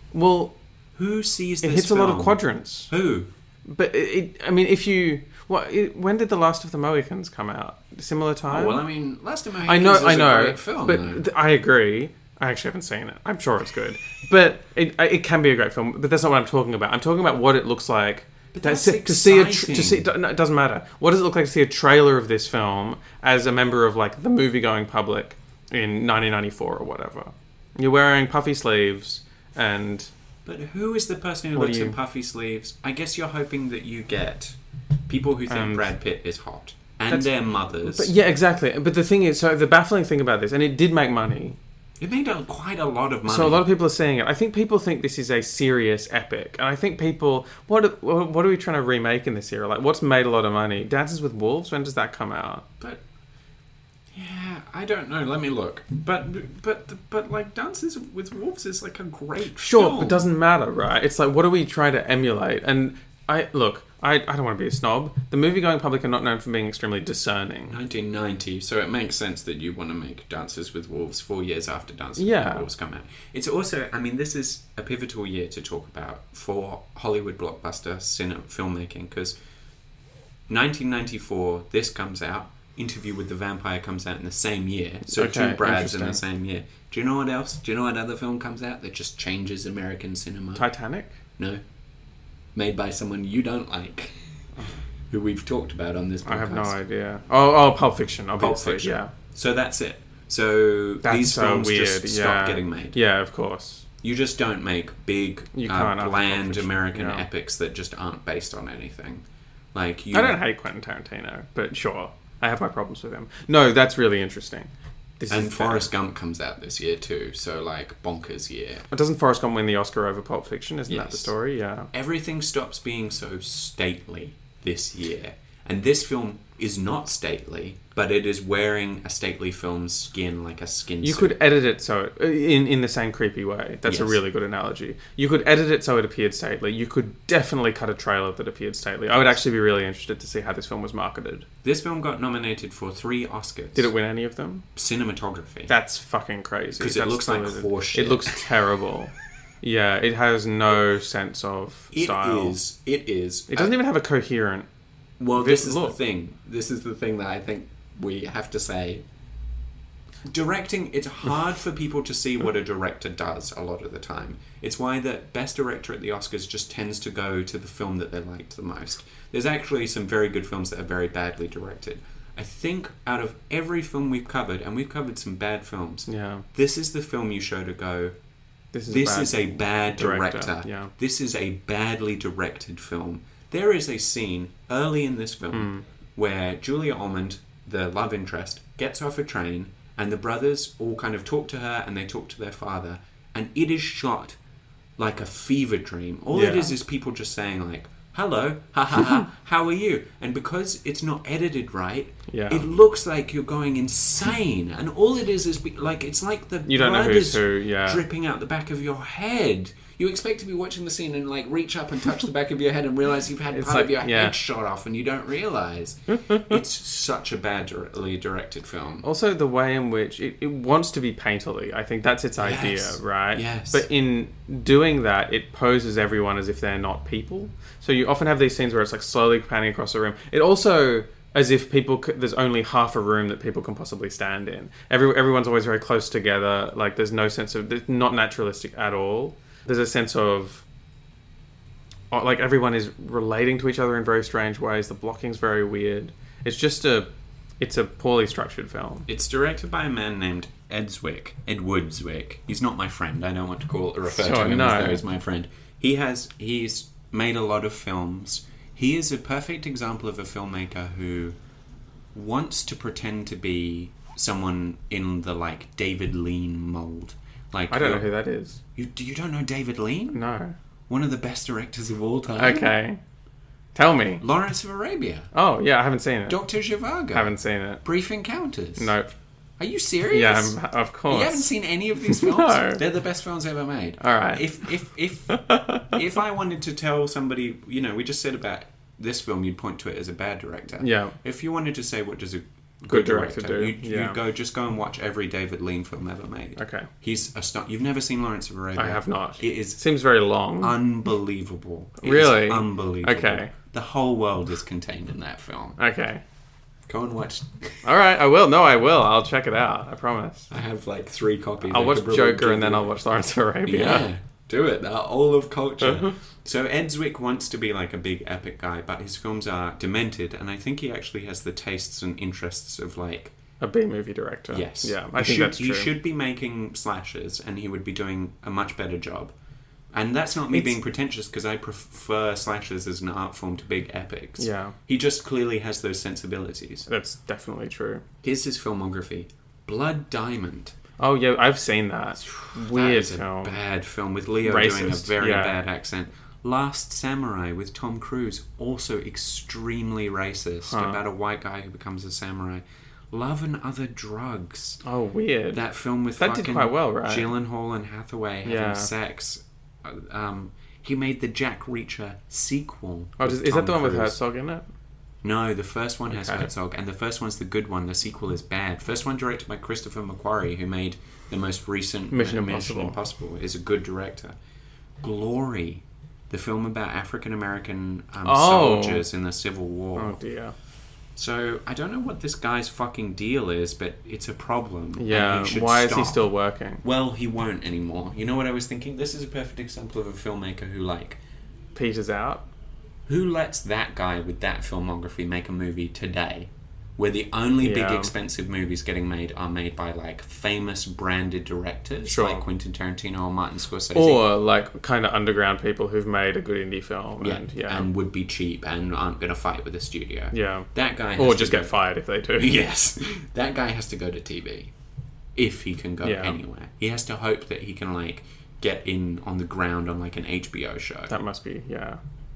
who sees this? It hits film? a lot of quadrants. Who? But when did The Last of the Mohicans come out? Similar time? Oh, well, I mean, Last of the Mohicans is a great film. But I agree. I actually haven't seen it. I'm sure it's good. But it can be a great film. But that's not what I'm talking about. I'm talking about what it looks like. But that's exciting. No, it doesn't matter. What does it look like to see a trailer of this film as a member of like the movie-going public in 1994 or whatever? You're wearing puffy sleeves and... But who is the person who looks at puffy sleeves? I guess you're hoping that you get people who think Brad Pitt is hot. And their mothers. But yeah, exactly. But the thing is, so the baffling thing about this, and it did make money... It made quite a lot of money. So a lot of people are seeing it. I think people think this is a serious epic. And I think people... What are we trying to remake in this era? Like, what's made a lot of money? Dances with Wolves? When does that come out? But... Yeah, I don't know. Let me look. But like, Dances with Wolves is like a great film. But it doesn't matter, right? It's like, what are we trying to emulate? And I don't want to be a snob. The movie-going public are not known for being extremely discerning. 1990, so it makes sense that you want to make Dances with Wolves 4 years after Dances with Wolves come out. It's also, I mean, this is a pivotal year to talk about for Hollywood blockbuster filmmaking, because 1994, this comes out, Interview with the Vampire comes out in the same year, so 2 Brads in the same year. Do you know what else? Do you know what other film comes out that just changes American cinema? Titanic? No. Made by someone you don't like, who we've talked about on this podcast. I have no idea. Oh, Pulp Fiction, obviously. Pulp Fiction. Yeah. So that's it. So these films just stop getting made. Yeah, of course. You just don't make big, bland American epics that just aren't based on anything. I don't hate Quentin Tarantino, but sure, I have my problems with him. No, that's really interesting. And Forrest Gump comes out this year too, so like bonkers year. Doesn't Forrest Gump win the Oscar over Pulp Fiction? Isn't that the story? Yeah. Everything stops being so stately this year, And this film is not stately, but it is wearing a stately film's skin, like a skin You suit. could edit it so, in the same creepy way. That's a really good analogy. You could edit it so it appeared stately. You could definitely cut a trailer that appeared stately. I would actually be really interested to see how this film was marketed. This film got nominated for 3 Oscars. Did it win any of them? Cinematography. That's fucking crazy. Because it looks like horseshit. It looks terrible. Yeah, it has no sense of style. It is. It doesn't even have a coherent... Well, this is the thing. This is the thing that I think we have to say. Directing, it's hard for people to see what a director does a lot of the time. It's why the best director at the Oscars just tends to go to the film that they liked the most. There's actually some very good films that are very badly directed. I think out of every film we've covered, and we've covered some bad films, this is the film you show to go, this is a bad director. Yeah. This is a badly directed film. There is a scene early in this film where Julia Ormond, the love interest, gets off a train and the brothers all kind of talk to her and they talk to their father, and it is shot like a fever dream. All it is people just saying like, hello, ha ha ha, how are you? And because it's not edited right, it looks like you're going insane. And all it is like, it's like the blood is dripping out the back of your head. You expect to be watching the scene and like reach up and touch the back of your head and realize you've had part of your head shot off and you don't realize. It's such a badly directed film. Also, the way in which it wants to be painterly. I think that's its idea, right? Yes. But in doing that, it poses everyone as if they're not people. So you often have these scenes where it's like slowly panning across the room. It also... as if there's only half a room that people can possibly stand in. Everyone's always very close together. Like, there's no sense of... it's not naturalistic at all. There's a sense of... like, everyone is relating to each other in very strange ways. The blocking's very weird. It's just it's a poorly structured film. It's directed by a man named Ed Woodwick. He's not my friend. I don't want to refer to him as though he's my friend. He's made a lot of films. He is a perfect example of a filmmaker who wants to pretend to be someone in the, like, David Lean mold. Like, I don't know who that is. You don't know David Lean? No. One of the best directors of all time. Okay. Tell me. Lawrence of Arabia. Oh, yeah, I haven't seen it. Dr. Zhivago. Haven't seen it. Brief Encounters. Nope. Are you serious? Yeah, of course. You haven't seen any of these films? No. They're the best films ever made. All right. If I wanted to tell somebody, we just said about this film, you'd point to it as a bad director. Yeah. If you wanted to say what does a good director do, you'd go and watch every David Lean film ever made. Okay. He's you've never seen Lawrence of Arabia? I have not. It seems very long. Unbelievable. Really? Is unbelievable. Okay. The whole world is contained in that film. Okay. Go and watch. All right, I will. No, I will. I'll check it out. I promise. I have like 3 copies. I'll watch Joker and then I'll watch Lawrence of Arabia. Yeah, do it. They're all of culture. So Ed Zwick wants to be like a big epic guy, but his films are demented, and I think he actually has the tastes and interests of like a B-movie director. Yes. Yeah, I think that's true. He should be making slashers, and he would be doing a much better job. And that's not me being pretentious, because I prefer slashers as an art form to big epics. Yeah. He just clearly has those sensibilities. That's definitely true. Here's his filmography. Blood Diamond. Oh, yeah, I've seen that. Weird film. A bad film with Leo doing a very bad accent. Last Samurai with Tom Cruise, also extremely racist, about a white guy who becomes a samurai. Love and Other Drugs. Oh, weird. That film with that did quite well, right? Gyllenhaal and Hathaway having sex. He made the Jack Reacher sequel. Oh, is that the one with Herzog in it? No, the first one has Herzog, and the first one's the good one. The sequel is bad. First one directed by Christopher McQuarrie, who made the most recent Mission Impossible. Is a good director. Glory, the film about African American soldiers in the Civil War. Oh dear. So I don't know what this guy's fucking deal is, but it's a problem. Yeah, why is he still working? Well, he won't anymore. You know what I was thinking? This is a perfect example of a filmmaker who peters out. Who lets that guy with that filmography make a movie today, where the only big expensive movies getting made are made by famous branded directors like Quentin Tarantino or Martin Scorsese, or kind of underground people who've made a good indie film and would be cheap and aren't going to fight with the studio. Yeah, that guy has just get fired if they do. Yes, that guy has to go to TV if he can go anywhere. He has to hope that he can get in on the ground on an HBO show. That must be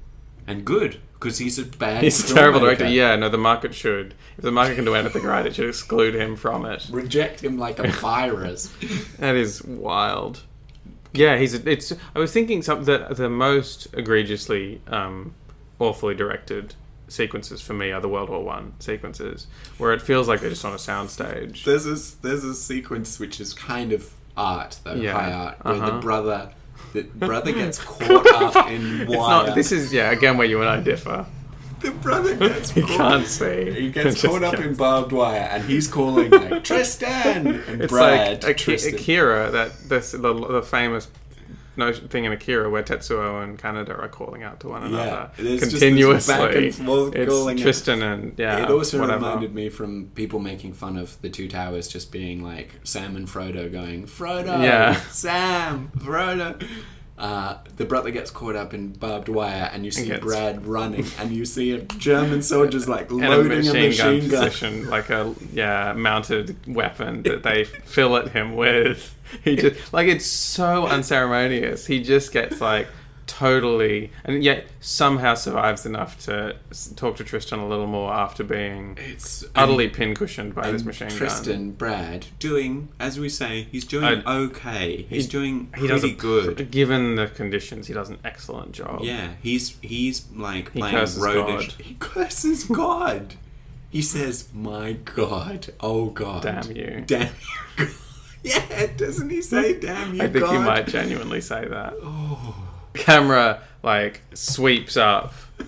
And good, because he's a bad He's a terrible director. Yeah, no, the market should. If the market can do anything right, it should exclude him from it. Reject him like a virus. That is wild. Yeah, I was thinking the most egregiously, awfully directed sequences for me are the World War One sequences, where it feels like they're just on a soundstage. There's a sequence which is kind of art, though, high art, where the brother gets caught up in wire. This is again where you and I differ. The brother gets caught. Can't see. He gets caught up in barbed wire, and he's calling like Tristan and it's Brad. Like Akira, the famous thing in Akira where Tetsuo and Kaneda are calling out to one another continuously. Back and forth it's Tristan and It also reminded me from people making fun of the Two Towers just being like Sam and Frodo going Frodo, Sam, Frodo. The brother gets caught up in barbed wire, and you see Brad running, and you see German soldiers like loading a machine gun position, like a mounted weapon that they fill at him with. He just it's so unceremonious. He just gets totally, and yet somehow survives enough to talk to Tristan a little more after being utterly pincushioned by this machine gun. Tristan, Brad, doing, as we say, he's doing okay. He's doing pretty good. Given the conditions, he does an excellent job. Yeah, he's playing roadish. He curses God. He says, "My God, oh God, damn you, damn you." Yeah, doesn't he say, "Damn you, God"? I think he might genuinely say that. Oh. Camera sweeps up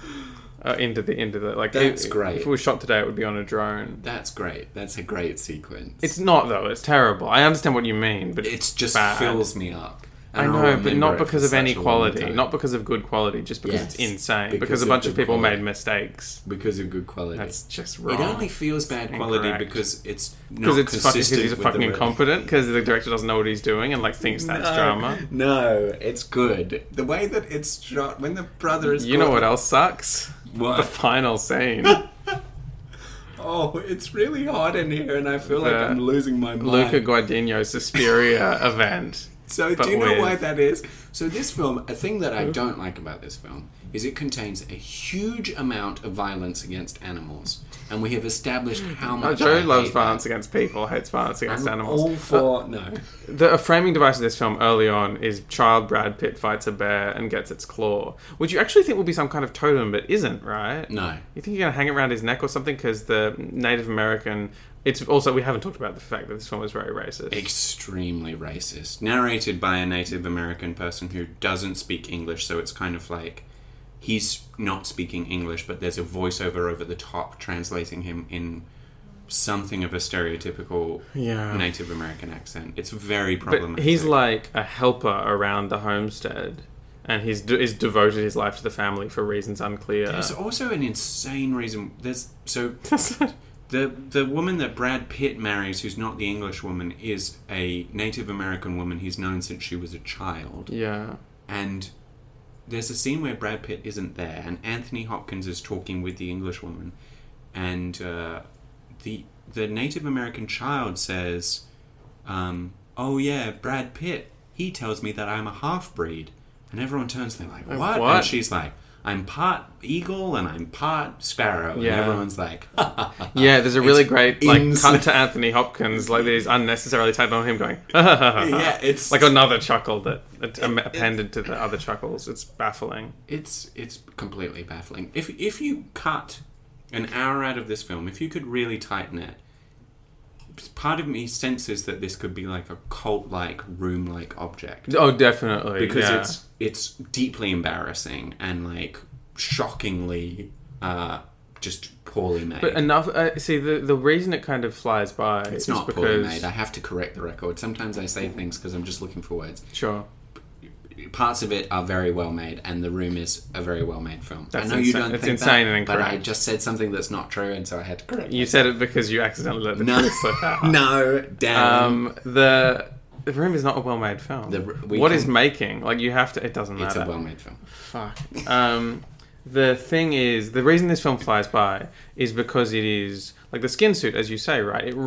into the That's great. If it was shot today, it would be on a drone. That's great. That's a great sequence. It's not though. It's terrible. I understand what you mean, but it just bad. fills me up. I know, but not because of any quality. Not because of good quality, just because it's insane. Because a bunch of people made mistakes. Because of good quality. That's just wrong. It only feels bad quality because it's not consistent because he's fucking incompetent, because the director doesn't know what he's doing and thinks that's drama. No, it's good. The way that it's shot, when the brother is You know what else sucks? What? The final scene. Oh, it's really hot in here and I feel like I'm losing my mind. Luca Guadagnino's Suspiria event. So do you know why that is? So this film, a thing that I don't like about this film is it contains a huge amount of violence against animals. And we have established how much Joe loves violence against people, hates violence against animals. All for... No. The framing device of this film early on is child Brad Pitt fights a bear and gets its claw, which you actually think will be some kind of totem, but isn't, right? No. You think you're going to hang it around his neck or something? Because the Native American... It's also, we haven't talked about the fact that this film is very racist. Extremely racist. Narrated by a Native American person who doesn't speak English, so it's kind of like he's not speaking English, but there's a voiceover over the top translating him in something of a stereotypical Native American accent. It's very problematic. But he's like a helper around the homestead, and he's devoted his life to the family for reasons unclear. There's also an insane reason. The woman that Brad Pitt marries, who's not the English woman, is a Native American woman he's known since she was a child. Yeah. And there's a scene where Brad Pitt isn't there, and Anthony Hopkins is talking with the English woman, and the Native American child says, "Oh yeah, Brad Pitt, he tells me that I'm a half-breed." And everyone turns to them like, "What?" And she's like, "I'm part eagle and I'm part sparrow." Yeah. And everyone's like, yeah, there's a really great cut to Anthony Hopkins, these unnecessarily tagged on him going, yeah, it's like another chuckle that appended to the other chuckles. It's baffling. It's completely baffling. If you cut an hour out of this film, if you could really tighten it, part of me senses that this could be like a cult-like, room-like object. Oh, definitely. Because it's deeply embarrassing and shockingly just poorly made. But enough. See, the reason it kind of flies by it's not poorly made. I have to correct the record. Sometimes I say things because I'm just looking for words. Sure. Parts of it are very well made, and The Room is a very well made film. That's I know you don't it's think insane that, and incorrect. But I just said something that's not true, and so I had to correct you said it because you accidentally let the truth slip out. No, damn. The Room is not a well made film. Is making? You have to. It doesn't matter. It's a well made film. Fuck. The thing is, the reason this film flies by is because it is like the skin suit, as you say, right? It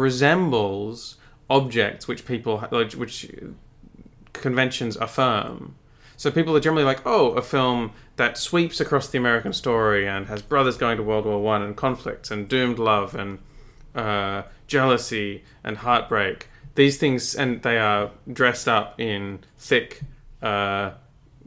resembles objects which conventions affirm. So people are generally like, oh, a film that sweeps across the American story and has brothers going to World War I and conflicts and doomed love and jealousy and heartbreak. These things, and they are dressed up in thick, cotton?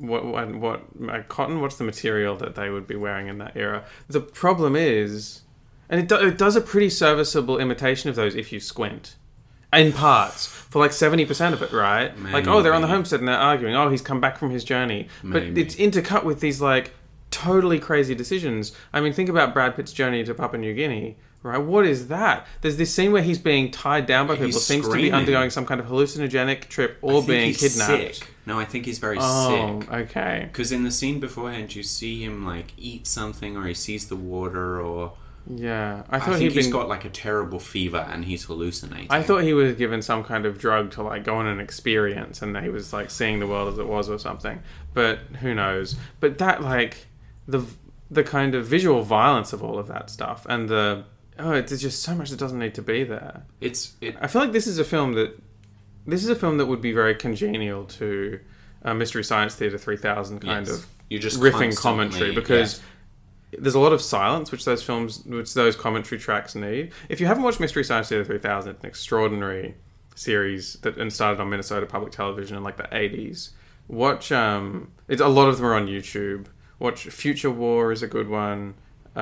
What's the material that they would be wearing in that era? The problem is, and it does a pretty serviceable imitation of those if you squint. In parts, for like 70% of it, right? Maybe. Like, oh, they're on the homestead and they're arguing. Oh, he's come back from his journey. Maybe. But it's intercut with these like totally crazy decisions. I mean, think about Brad Pitt's journey to Papua New Guinea, right? What is that? There's this scene where he's being tied down by people, seems to be undergoing some kind of hallucinogenic trip or being kidnapped. Sick. No, I think he's very sick. Oh, okay. Because in the scene beforehand, you see him like eat something, or he sees the water, or... Yeah, I think he's got like a terrible fever and he's hallucinating. I thought he was given some kind of drug to like go on an experience and he was like seeing the world as it was or something. But who knows? But that like the kind of visual violence of all of that stuff and there's just so much that doesn't need to be there. I feel like this is a film that would be very congenial to Mystery Science Theater 3000 kind of riffing commentary because. Yeah. There's a lot of silence, which those commentary tracks need. If you haven't watched Mystery Science Theater 3000, it's an extraordinary series that started on Minnesota Public Television in like the 80s. Watch, it's a lot of them are on YouTube. Watch Future War is a good one.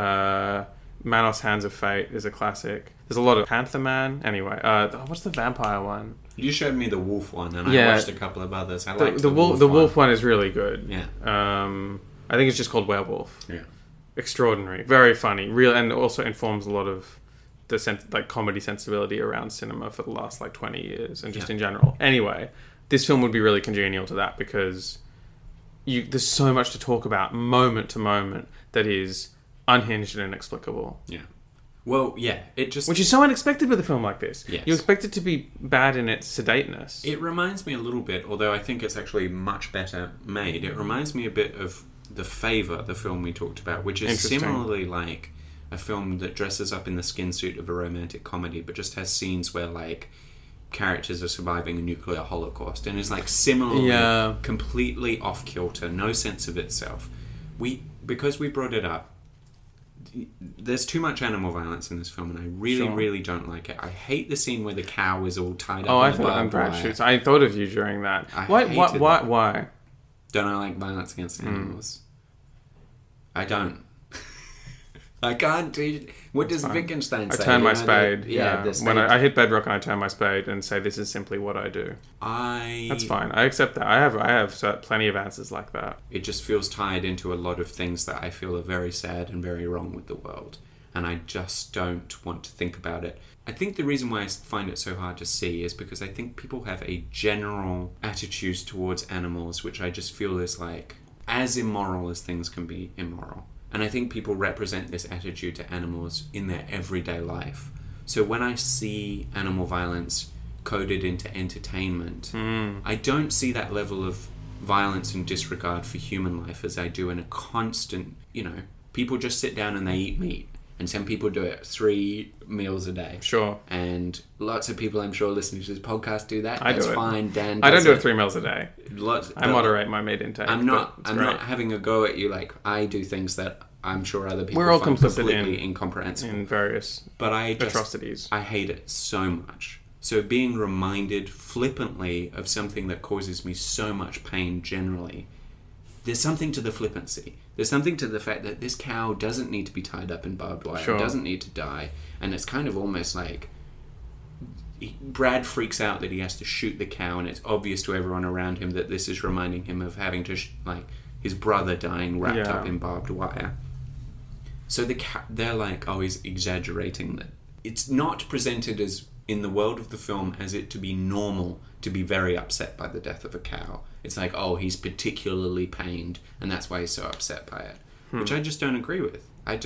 Manos Hands of Fate is a classic. There's a lot of Panther Man. Anyway, what's the vampire one? You showed me the wolf one, and I watched a couple of others. I liked the wolf one is really good. Yeah. I think it's just called Werewolf. Yeah. Extraordinary, very funny, real, and also informs a lot of the comedy sensibility around cinema for the last like 20 years and just in general. Anyway, this film would be really congenial to that because there's so much to talk about moment to moment that is unhinged and inexplicable. Yeah. Well, yeah, which is so unexpected with a film like this. Yes. You expect it to be bad in its sedateness. It reminds me a little bit, although I think it's actually much better made. It reminds me a bit of The Favour, the film we talked about, which is similarly like a film that dresses up in the skin suit of a romantic comedy, but just has scenes where like characters are surviving a nuclear holocaust, and is like similarly completely off kilter, no sense of itself. Because we brought it up, there's too much animal violence in this film, and I really don't like it. I hate the scene where the cow is all tied up. I thought of you during that. Why? Don't I like violence against animals? I don't. I can't do... What does Wittgenstein say? I turn my spade. When I hit bedrock and I turn my spade and say, this is simply what I do. That's fine. I accept that. I have plenty of answers like that. It just feels tied into a lot of things that I feel are very sad and very wrong with the world. And I just don't want to think about it. I think the reason why I find it so hard to see is because I think people have a general attitude towards animals, which I just feel is like as immoral as things can be immoral. And I think people represent this attitude to animals in their everyday life. So when I see animal violence coded into entertainment, I don't see that level of violence and disregard for human life as I do in a constant, people just sit down and they eat meat. And some people do it 3 meals a day. Sure. And lots of people, I'm sure, listening to this podcast do that. That's fine. Dan I don't do it 3 meals a day. I moderate my meat intake. I'm not having a go at you like I do things that I'm sure other people We're all find complicit completely incomprehensible. In various atrocities. I hate it so much. So being reminded flippantly of something that causes me so much pain generally, there's something to the flippancy. There's something to the fact that this cow doesn't need to be tied up in barbed wire. Sure. It doesn't need to die. And it's kind of almost like Brad freaks out that he has to shoot the cow, and it's obvious to everyone around him that this is reminding him of having to his brother dying wrapped up in barbed wire. So they're like, oh, he's exaggerating that. It's not presented as, in the world of the film, as it to be normal to be very upset by the death of a cow. It's like, oh, he's particularly pained, and that's why he's so upset by it. Which I just don't agree with.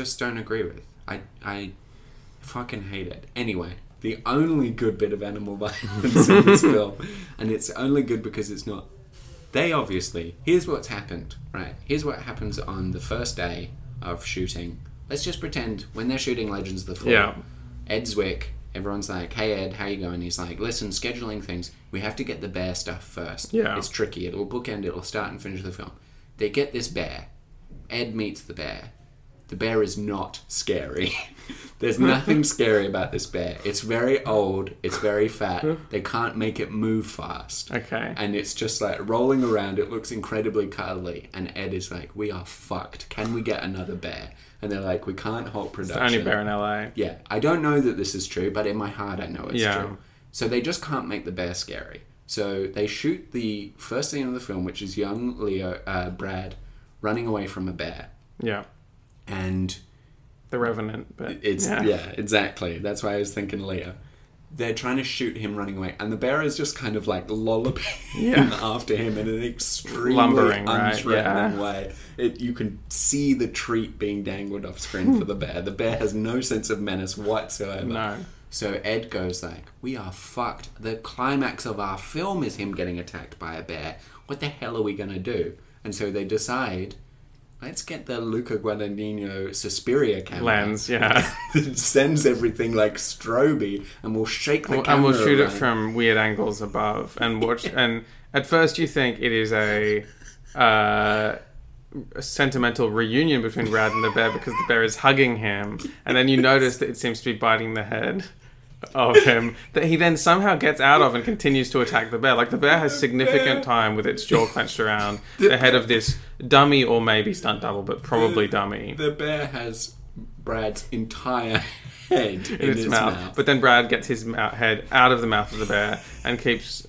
I fucking hate it. Anyway, the only good bit of animal violence in this film, and it's only good because it's not... Here's what's happened, right? Here's what happens on the first day of shooting. Let's just pretend when they're shooting Legends of the Fall, Ed Zwick everyone's like, hey Ed, how you going? He's like, listen, scheduling things, we have to get the bear stuff first. Yeah. It's tricky. It'll bookend, it'll start and finish the film. They get this bear. Ed meets the bear. The bear is not scary. There's nothing scary about this bear. It's very old. It's very fat. They can't make it move fast. Okay. And it's just like rolling around. It looks incredibly cuddly. And Ed is like, we are fucked. Can we get another bear? And they're like, we can't halt production. It's the only bear in LA. Yeah. I don't know that this is true, but in my heart I know it's true. So they just can't make the bear scary. So they shoot the first scene of the film, which is young Brad running away from a bear. Yeah. And the Revenant, but yeah, exactly. That's why I was thinking Leo. They're trying to shoot him running away, and the bear is just kind of like lolloping after him in an extremely unthreatening way. You can see the treat being dangled off screen for the bear. The bear has no sense of menace whatsoever. No. So Ed goes like, we are fucked. The climax of our film is him getting attacked by a bear. What the hell are we going to do? And so they decide, let's get the Luca Guadagnino Suspiria camera. Lens, yeah. It sends everything like strobe, and we'll shake the camera and we'll shoot around. it from weird angles above and watch. And at first you think it is a sentimental reunion between Brad and the bear because the bear is hugging him, and then you notice that it seems to be biting the head of him that he then somehow gets out of and continues to attack the bear. Like, the bear has significant time with its jaw clenched around the head of this dummy, or maybe stunt double, but probably dummy. The bear has Brad's entire head in its mouth. But then Brad gets his head out of the mouth of the bear and keeps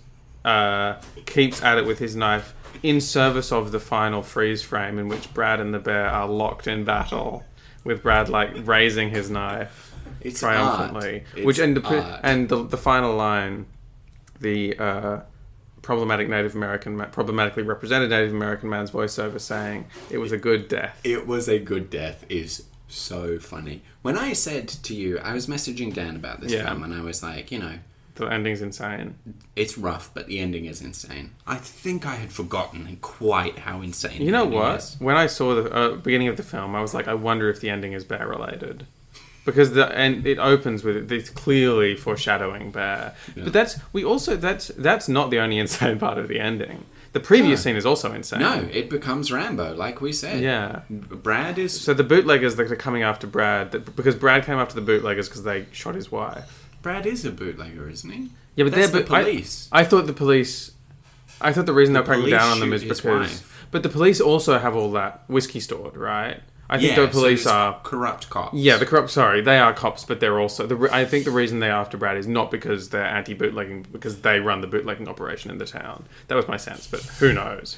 at it with his knife in service of the final freeze frame in which Brad and the bear are locked in battle, with Brad like raising his knife. It's triumphantly, art. And the final line, the problematically represented Native American man's voiceover saying, "It was a good death." It was a good death is so funny. When I said to you, I was messaging Dan about this film, and I was like, the ending's insane. It's rough, but the ending is insane. I think I had forgotten quite how insane. You know what? Is. When I saw the beginning of the film, I was like, I wonder if the ending is bear related. Because it opens with this clearly foreshadowing bear, but that's not the only insane part of the ending. The previous scene is also insane. No, it becomes Rambo, like we said. Yeah, Brad is so the bootleggers that are coming after Brad because Brad came after the bootleggers because they shot his wife. Brad is a bootlegger, isn't he? Yeah, but they're the police. I thought the police. I thought the reason they're cracking down on them is because. But the police also have all that whiskey stored, right? I think the police are corrupt cops. Yeah, they are cops, but they're also. I think the reason they're after Brad is not because they're anti-bootlegging, because they run the bootlegging operation in the town. That was my sense, but who knows?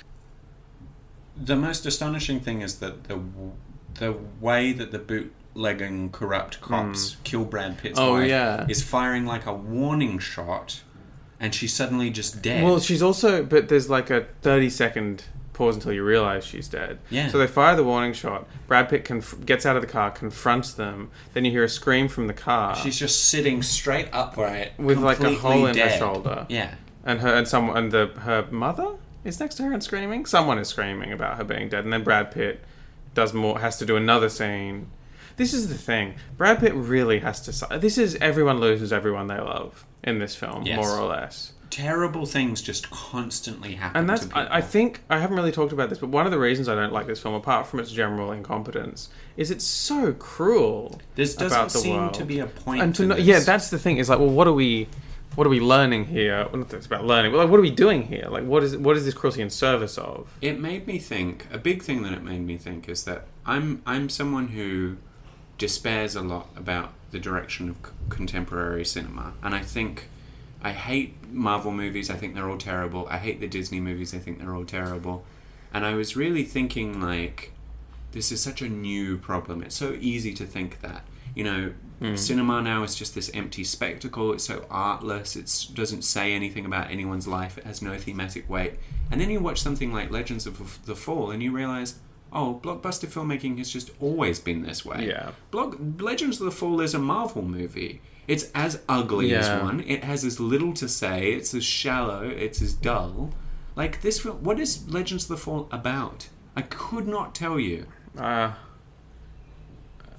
The most astonishing thing is that the way that the bootlegging corrupt cops kill Brad Pitt's wife is firing like a warning shot, and she's suddenly just dead. Well, she's also, but there's like a 30-second pause until you realise she's dead. Yeah. So they fire the warning shot. Brad Pitt gets out of the car, confronts them. Then you hear a scream from the car. She's just sitting straight upright, with like a hole in her shoulder. Yeah. And her mother is next to her and screaming. Someone is screaming about her being dead. And then Brad Pitt has to do another scene. This is the thing. Brad Pitt really has to. This is everyone loses everyone they love in this film, more or less. Terrible things just constantly happen. And that's, to people. I think, I haven't really talked about this, but one of the reasons I don't like this film, apart from its general incompetence, is it's so cruel. There doesn't seem to be a point to this. Yeah, that's the thing. It's like, well, what are we learning here? Well, not that it's about learning, but like, what are we doing here? Like, what is this cruelty in service of? It made me think, a big thing that it made me think is that I'm someone who despairs a lot about the direction of contemporary cinema, and I hate Marvel movies. I think they're all terrible. I hate the Disney movies. I think they're all terrible. And I was really thinking, like, this is such a new problem. It's so easy to think that, cinema now is just this empty spectacle. It's so artless. It doesn't say anything about anyone's life. It has no thematic weight. And then you watch something like Legends of the Fall and you realize, oh, blockbuster filmmaking has just always been this way. Yeah. Legends of the Fall is a Marvel movie. It's as ugly as one. It has as little to say. It's as shallow. It's as dull. Like, this film... What is Legends of the Fall about? I could not tell you.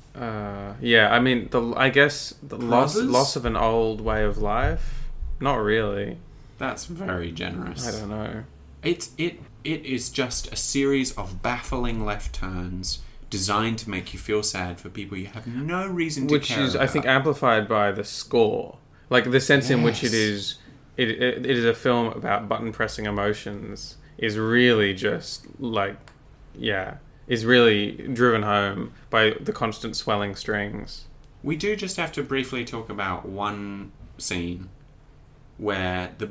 I mean, I guess the loss of an old way of life. Not really. That's very generous. I don't know. It is just a series of baffling left turns designed to make you feel sad for people you have no reason to care about. Which is, I think, amplified by the score. Like, the sense in which it is a film about button-pressing emotions is really just, like, is really driven home by the constant swelling strings. We do just have to briefly talk about one scene where the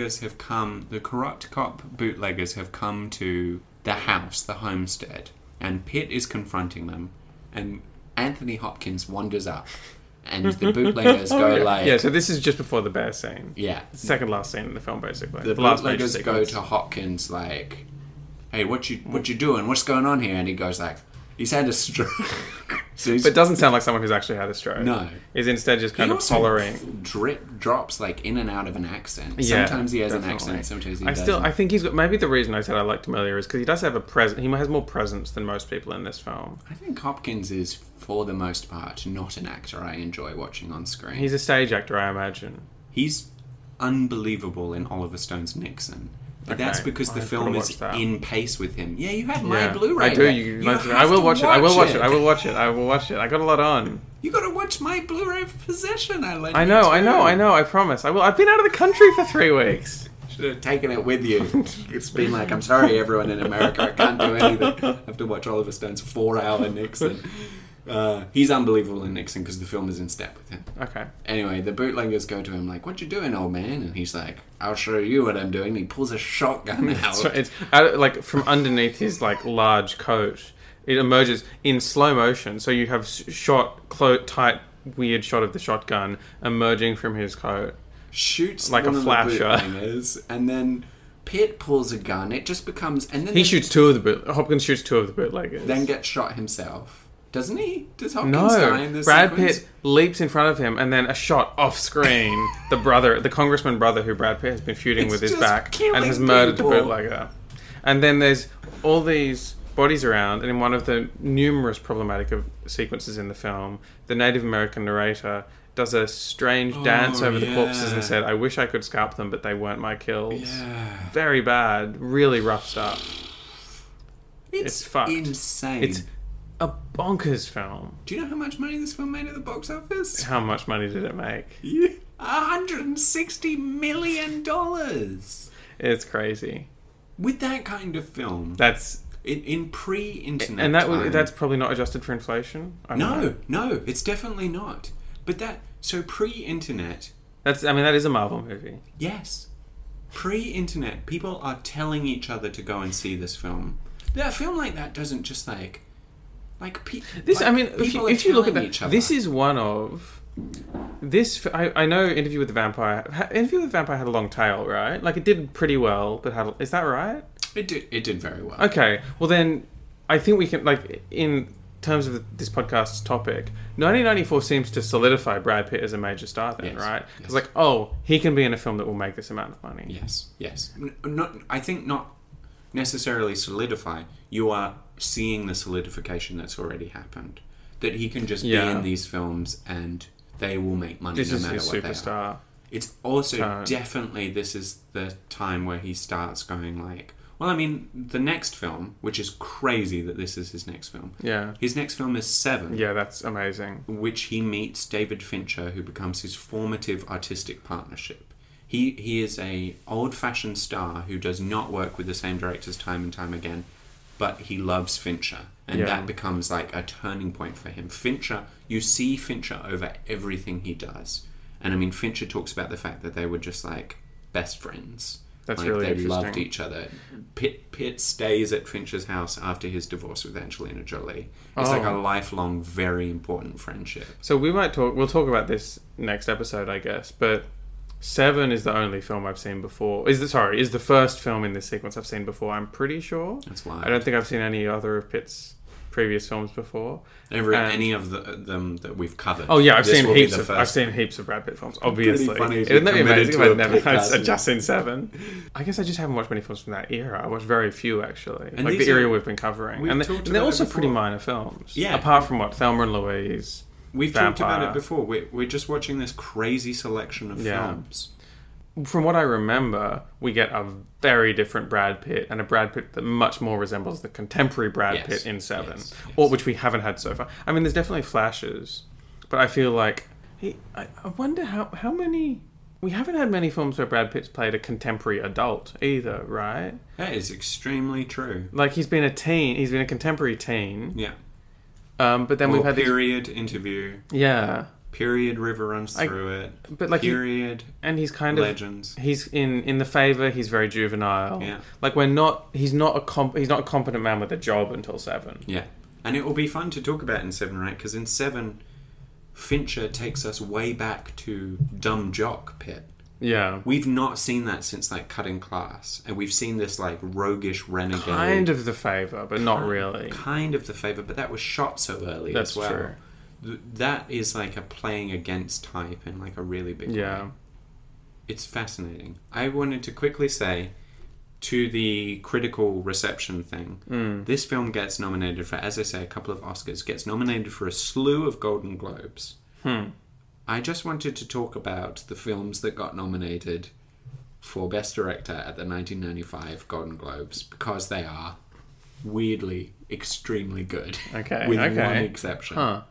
corrupt cop bootleggers have come to the house, the homestead, and Pitt is confronting them, and Anthony Hopkins wanders up, and the bootleggers go like... Yeah, so this is just before the bear scene. Yeah. The second last scene in the film, basically. The bootleggers go to Hopkins like, hey, what you doing? What's going on here? And he goes like, he's had a stroke. But it doesn't sound like someone who's actually had a stroke. No. He's instead just kind of hollering. Drops like in and out of an accent. Sometimes he has an accent, sometimes he doesn't. I think he's got... Maybe the reason I said I liked him earlier is because he does have a presence. He has more presence than most people in this film. I think Hopkins is, for the most part, not an actor I enjoy watching on screen. He's a stage actor, I imagine. He's unbelievable in Oliver Stone's Nixon. But that's because the film is in pace with him. Yeah, you have my Blu-ray. I do. I will watch it. I will watch it. I will watch it. I will watch it. I got a lot on. You got to watch my Blu-ray possession. I know. I promise. I will. I've been out of the country for 3 weeks. Should have taken it with you. It's been like, I'm sorry, everyone in America. I can't do anything. I have to watch Oliver Stone's 4-hour Nixon. He's unbelievable in Nixon because the film is in step with him. Okay. Anyway, the bootleggers go to him like, what you doing, old man? And he's like, I'll show you what I'm doing. And he pulls a shotgun out. Right. It's out, like from underneath his like large coat. It emerges in slow motion. So you have tight, weird shot of the shotgun emerging from his coat. Shoots like one a flasher. Of the bootleggers, and then Pitt pulls a gun. It just becomes... and then he shoots 2 of the bootleggers. Hopkins shoots 2 of the bootleggers. Then gets shot himself. Doesn't he? Does Hopkins die in this Brad sequence? Pitt leaps in front of him, and then a shot off screen. the congressman brother who Brad Pitt has been feuding with his back and has murdered the bootlegger. And then there's all these bodies around, and in one of the numerous problematic sequences in the film, the Native American narrator does a strange dance over the corpses and said, I wish I could scalp them, but they weren't my kills. Yeah. Very bad. Really rough stuff. It's fucked. Insane. It's a bonkers film. Do you know how much money this film made at the box office? How much money did it make? $160 million. It's crazy. With that kind of film. That's... in pre-internet and time. That's probably not adjusted for inflation? No, it's definitely not. But so pre-internet... that is a Marvel movie. Yes. Pre-internet, people are telling each other to go and see this film. A film like that doesn't just if you look at that, this is one of this. I know Interview with the Vampire. Interview with the Vampire had a long tail, right? Like it did pretty well, but is that right? It did very well. Okay, well then, I think we can in terms of this podcast's topic, 1994 seems to solidify Brad Pitt as a major star then, right? Because he can be in a film that will make this amount of money. Yes. I think not necessarily solidify. You are seeing the solidification that's already happened. That he can just be in these films and they will make money no matter what they are. It's also definitely, this is the time where he starts going like, well, I mean, the next film, which is crazy that this is his next film. Yeah. His next film is Seven. Yeah, that's amazing. Which he meets David Fincher, who becomes his formative artistic partnership. He is a old-fashioned star who does not work with the same directors time and time again, but he loves Fincher. And that becomes like a turning point for him. Fincher, you see Fincher over everything he does. And I mean, Fincher talks about the fact that they were just like best friends. That's really they interesting. Loved each other. Pitt stays at Fincher's house after his divorce with Angelina Jolie. It's like a lifelong, very important friendship. So we'll talk about this next episode, I guess. But Seven is the only film I've seen before. Is the first film in this sequence I've seen before. I'm pretty sure. That's wild. I don't think I've seen any other of Pitt's previous films before. Any of them that we've covered. Oh yeah, I've seen heaps of Brad Pitt films. Obviously, isn't that amazing? I've just seen 7. I guess I just haven't watched many films from that era. I watched very few actually, and like the era we've been covering, and they're also pretty minor films. Yeah, apart from Thelma and Louise. We've talked about it before. We're just watching this crazy selection of films. From what I remember, we get a very different Brad Pitt, and a Brad Pitt that much more resembles the contemporary Brad Pitt in 7, or which we haven't had so far. I mean, there's definitely flashes, but I feel like I wonder how many. We haven't had many films where Brad Pitt's played a contemporary adult either, right? That is extremely true. Like he's been a teen, he's been a contemporary teen. Yeah. But then we've had period interview. Yeah. Period River Runs Through It. But like period. And he's kind of Legends. He's in The Favour. He's very juvenile. Yeah. Like he's not a competent man with a job until 7. Yeah. And it will be fun to talk about in 7, right? Because in 7, Fincher takes us way back to dumb jock Pitt. Yeah. We've not seen that since like Cutting Class, and we've seen this like roguish renegade. Kind of The Favour, but not really. Kind of The Favour, but that was shot so early as well. That's true. That is like a playing against type in like a really big way. It's fascinating. I wanted to quickly say, to the critical reception thing, this film gets nominated for, as I say, a couple of Oscars, gets nominated for a slew of Golden Globes. I just wanted to talk about the films that got nominated for Best Director at the 1995 Golden Globes, because they are weirdly extremely good. With one exception.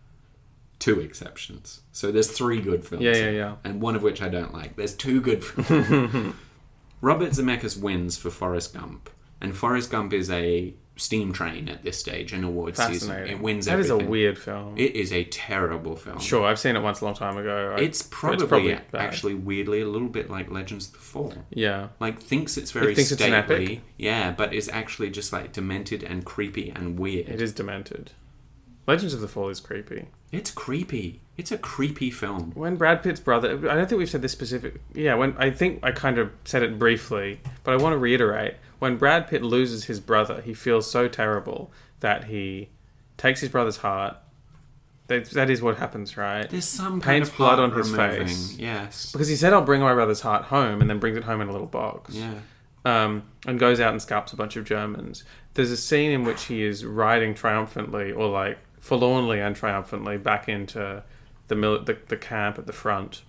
2 exceptions. So there's 3 good films. Yeah. And one of which I don't like. There's 2 good films. Robert Zemeckis wins for Forrest Gump. And Forrest Gump is a steam train at this stage in awards season. It wins everything. That is a weird film. It is a terrible film. Sure, I've seen it once a long time ago. It's probably actually weirdly a little bit like Legends of the Fall. Yeah. Like thinks it's very stately. It's an epic. Yeah, but is actually just like demented and creepy and weird. It is demented. Legends of the Fall is creepy. It's creepy. It's a creepy film. When Brad Pitt's brother... I don't think we've said this specific... Yeah, I think I kind of said it briefly, but I want to reiterate. When Brad Pitt loses his brother, he feels so terrible that he takes his brother's heart. That is what happens, right? There's some kind of blood on his face. Yes. Because he said, I'll bring my brother's heart home, and then brings it home in a little box. Yeah. And goes out and scalps a bunch of Germans. There's a scene in which he is riding triumphantly, or like forlornly and triumphantly, back into the camp at the front,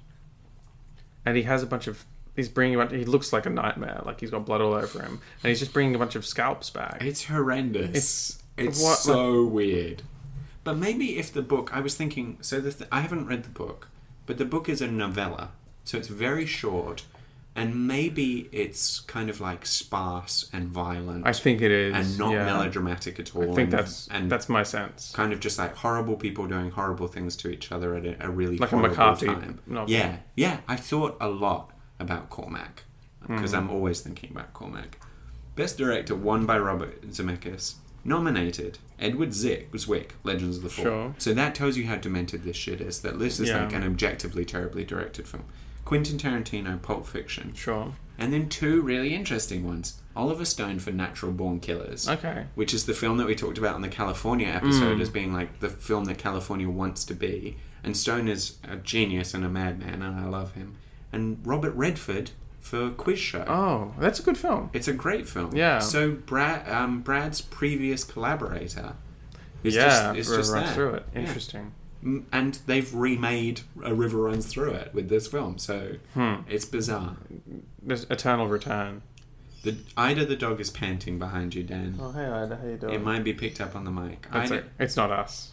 and he has a bunch of. He's bringing a bunch. He looks like a nightmare, like he's got blood all over him, and he's just bringing a bunch of scalps back. It's horrendous. It's so weird. But maybe if the book, I was thinking. So I haven't read the book, but the book is a novella, so it's very short. And maybe it's kind of like sparse and violent. I think it is. And not melodramatic at all. I think that's my sense. Kind of just like horrible people doing horrible things to each other at a really like horrible a McCarthy time. Novel. Yeah. I thought a lot about Cormac. Because I'm always thinking about Cormac. Best Director won by Robert Zemeckis. Nominated Edward Zwick, Legends of the Fall. Sure. So that tells you how demented this shit is. That this is like an objectively terribly directed film. Quentin Tarantino, Pulp Fiction. Sure. And then 2 really interesting ones. Oliver Stone for Natural Born Killers. Okay. Which is the film that we talked about on the California episode as being like the film that California wants to be. And Stone is a genius and a madman, and I love him. And Robert Redford for Quiz Show. Oh, that's a good film. It's a great film. Yeah. So Brad's previous collaborator is just runs there. Through it. Interesting. Yeah. And they've remade A River Runs Through It with this film, so it's bizarre. There's Eternal Return. Ida the dog is panting behind you, Dan. Oh, hey Ida, how you doing? It might be picked up on the mic. It's not us.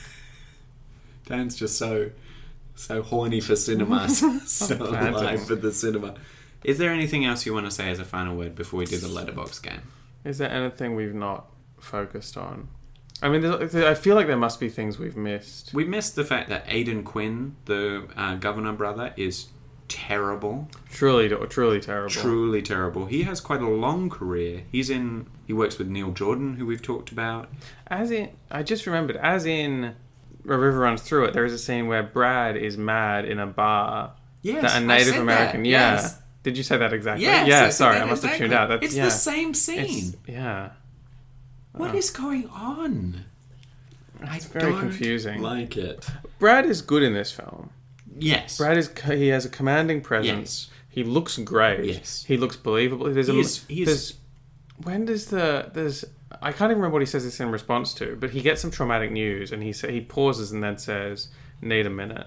Dan's just so horny for cinema, so alive for the cinema. Is there anything else you want to say as a final word before we do the letterbox game? Is there anything we've not focused on? I mean, I feel like there must be things we've missed. We missed the fact that Aidan Quinn, the governor brother, is terrible. Truly terrible. Truly terrible. He has quite a long career. He works with Neil Jordan, who we've talked about. I just remembered, as in A River Runs Through It, there is a scene where Brad is mad in a bar. Yes, that a Native American. That. Yes. Did you say that exactly? Yes, yeah, sorry, I must have tuned out. It's the same scene. Yeah. What is going on? It's very confusing. Like it. Brad is good in this film. Yes. He has a commanding presence. Yes. He looks great. Yes. He looks believable. I can't even remember what he says this in response to, but he gets some traumatic news and he pauses and then says, "Need a minute."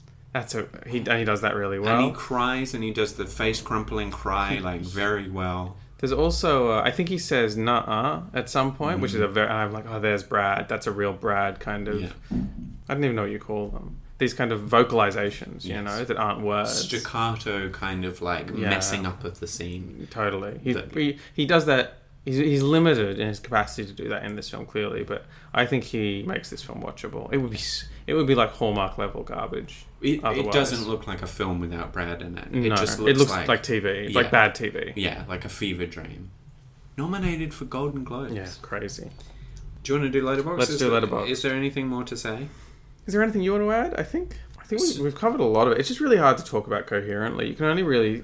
He does that really well. And he cries and he does the face crumpling cry very well. There's also, I think he says "nuh-uh" at some point, which is I'm like, oh, there's Brad. That's a real Brad kind of. Yeah. I don't even know what you call them. These kind of vocalizations, that aren't words. Staccato kind of messing up of the scene. Totally. He does that. He's limited in his capacity to do that in this film, clearly, but I think he makes this film watchable. It would be like Hallmark level garbage. It doesn't look like a film without Brad in it. It looks like TV, like bad TV. Yeah, like a fever dream. Nominated for Golden Globes. Yeah, crazy. Do you want to do Letterboxd? Let's do Letterboxd. Is there anything more to say? Is there anything you want to add? I think we've covered a lot of it. It's just really hard to talk about coherently. You can only really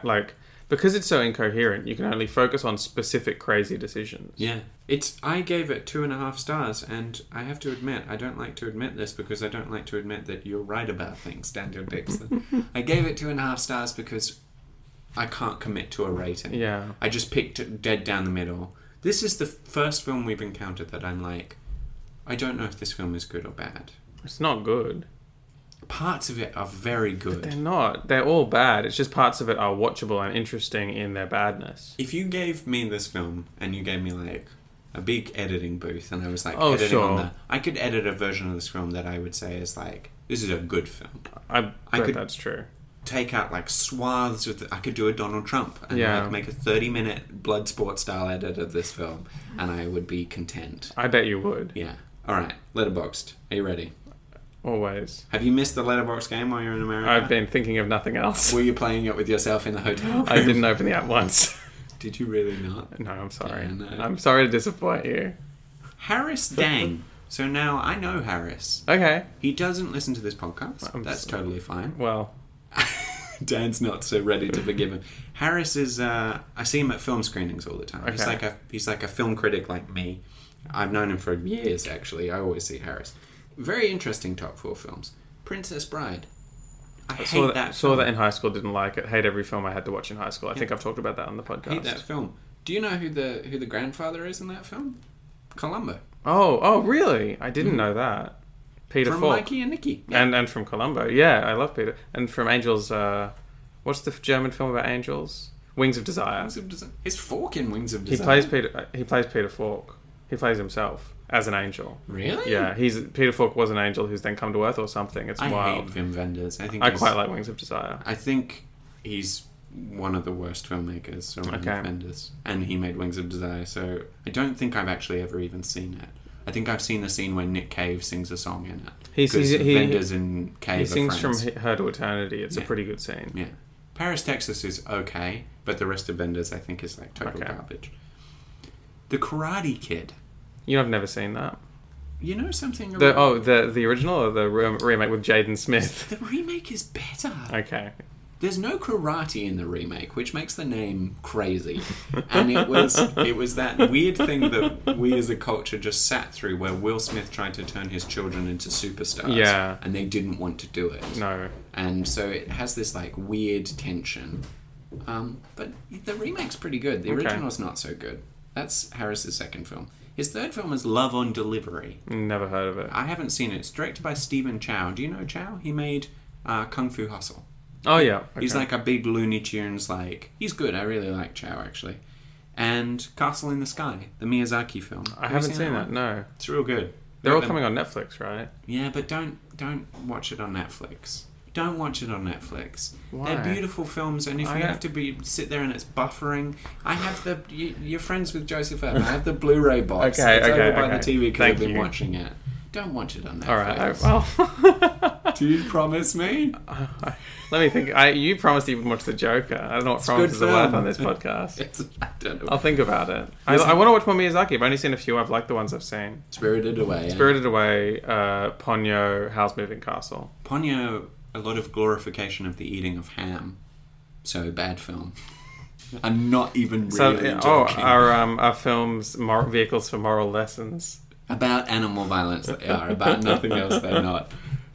because it's so incoherent, you can only focus on specific crazy decisions. Yeah. I gave it 2.5 stars, and I have to admit, I don't like to admit this because I don't like to admit that you're right about things, Daniel Dixon. I gave it 2.5 stars because I can't commit to a rating. Yeah. I just picked it dead down the middle. This is the first film we've encountered that I'm like, I don't know if this film is good or bad. It's not good. Parts of it are very good. But they're not. They're all bad. It's just parts of it are watchable and interesting in their badness. If you gave me this film and you gave me a big editing booth and I was editing on that, I could edit a version of this film that I would say is this is a good film. I bet that's true. Take out swaths of I could do a Donald Trump and make a 30-minute Bloodsport style edit of this film and I would be content. I bet you would. Yeah. Alright, Letterboxd. Are you ready? Always. Have you missed the Letterboxd game while you're in America? I've been thinking of nothing else. Were you playing it with yourself in the hotel room? I didn't open the app once. Did you really not? No, I'm sorry. Yeah, no. I'm sorry to disappoint you. Harris Dang. So now I know Harris. Okay. He doesn't listen to this podcast. That's totally fine. Well. Dan's not so ready to forgive him. Harris is... I see him at film screenings all the time. Okay. He's like a film critic like me. I've known him for years, actually. I always see Harris. Very interesting top 4 films. Princess Bride. I hate that film. Saw that in high school, didn't like it. Hate every film I had to watch in high school. I think I've talked about that on the podcast. Hate that film. Do you know who the grandfather is in that film? Columbo. Oh, really? I didn't know that. Peter Falk. From Mikey and Nicky. Yeah. And from Columbo. Yeah, I love Peter. And from Angels... what's the German film about angels? Wings of Desire. Wings of Desire. Is Falk in Wings of Desire? He plays Peter Falk. He plays himself. As an angel. Really? Yeah, Peter Falk was an angel who's then come to Earth or something. It's wild. I hate Wim Wenders. I quite like Wings of Desire. I think he's one of the worst filmmakers around Wenders. And he made Wings of Desire, so I don't think I've actually ever even seen it. I think I've seen the scene where Nick Cave sings a song in it. Wenders and Cave he sings friends. From Her to Eternity. It's a pretty good scene. Yeah. Paris, Texas is okay, but the rest of Wenders I think is total garbage. The Karate Kid. I've never seen that. You know something about... The original or the remake with Jaden Smith? The remake is better. Okay. There's no karate in the remake, which makes the name crazy. And it was that weird thing that we as a culture just sat through where Will Smith tried to turn his children into superstars. Yeah. And they didn't want to do it. No. And so it has this weird tension. But the remake's pretty good. The original's not so good. That's Harris's second film. His third film is Love on Delivery. Never heard of it. I haven't seen it. It's directed by Stephen Chow. Do you know Chow? He made Kung Fu Hustle. Oh, yeah. Okay. He's a big Looney Tunes, he's good. I really like Chow, actually. And Castle in the Sky, the Miyazaki film. I haven't seen that, no. It's real good. They're all coming on Netflix, right? Yeah, but don't watch it on Netflix. Don't watch it on Netflix. Why? They're beautiful films, and if you have to sit there and it's buffering, I have you're friends with Joseph Evan. I have the Blu-ray box. It's over by the TV because I've been watching it. Don't watch it on Netflix. All right. Do you promise me? Let me think. You promised you would watch The Joker. I don't know what promises are worth on this podcast. I don't know. I'll think about it. I want to watch more Miyazaki. I've only seen a few. I've liked the ones I've seen. Spirited Away. Ponyo, Howl's Moving Castle. Ponyo, a lot of glorification of the eating of ham. So, bad film. I'm not even really joking. Our films vehicles for moral lessons. About animal violence they are. About nothing else they're not.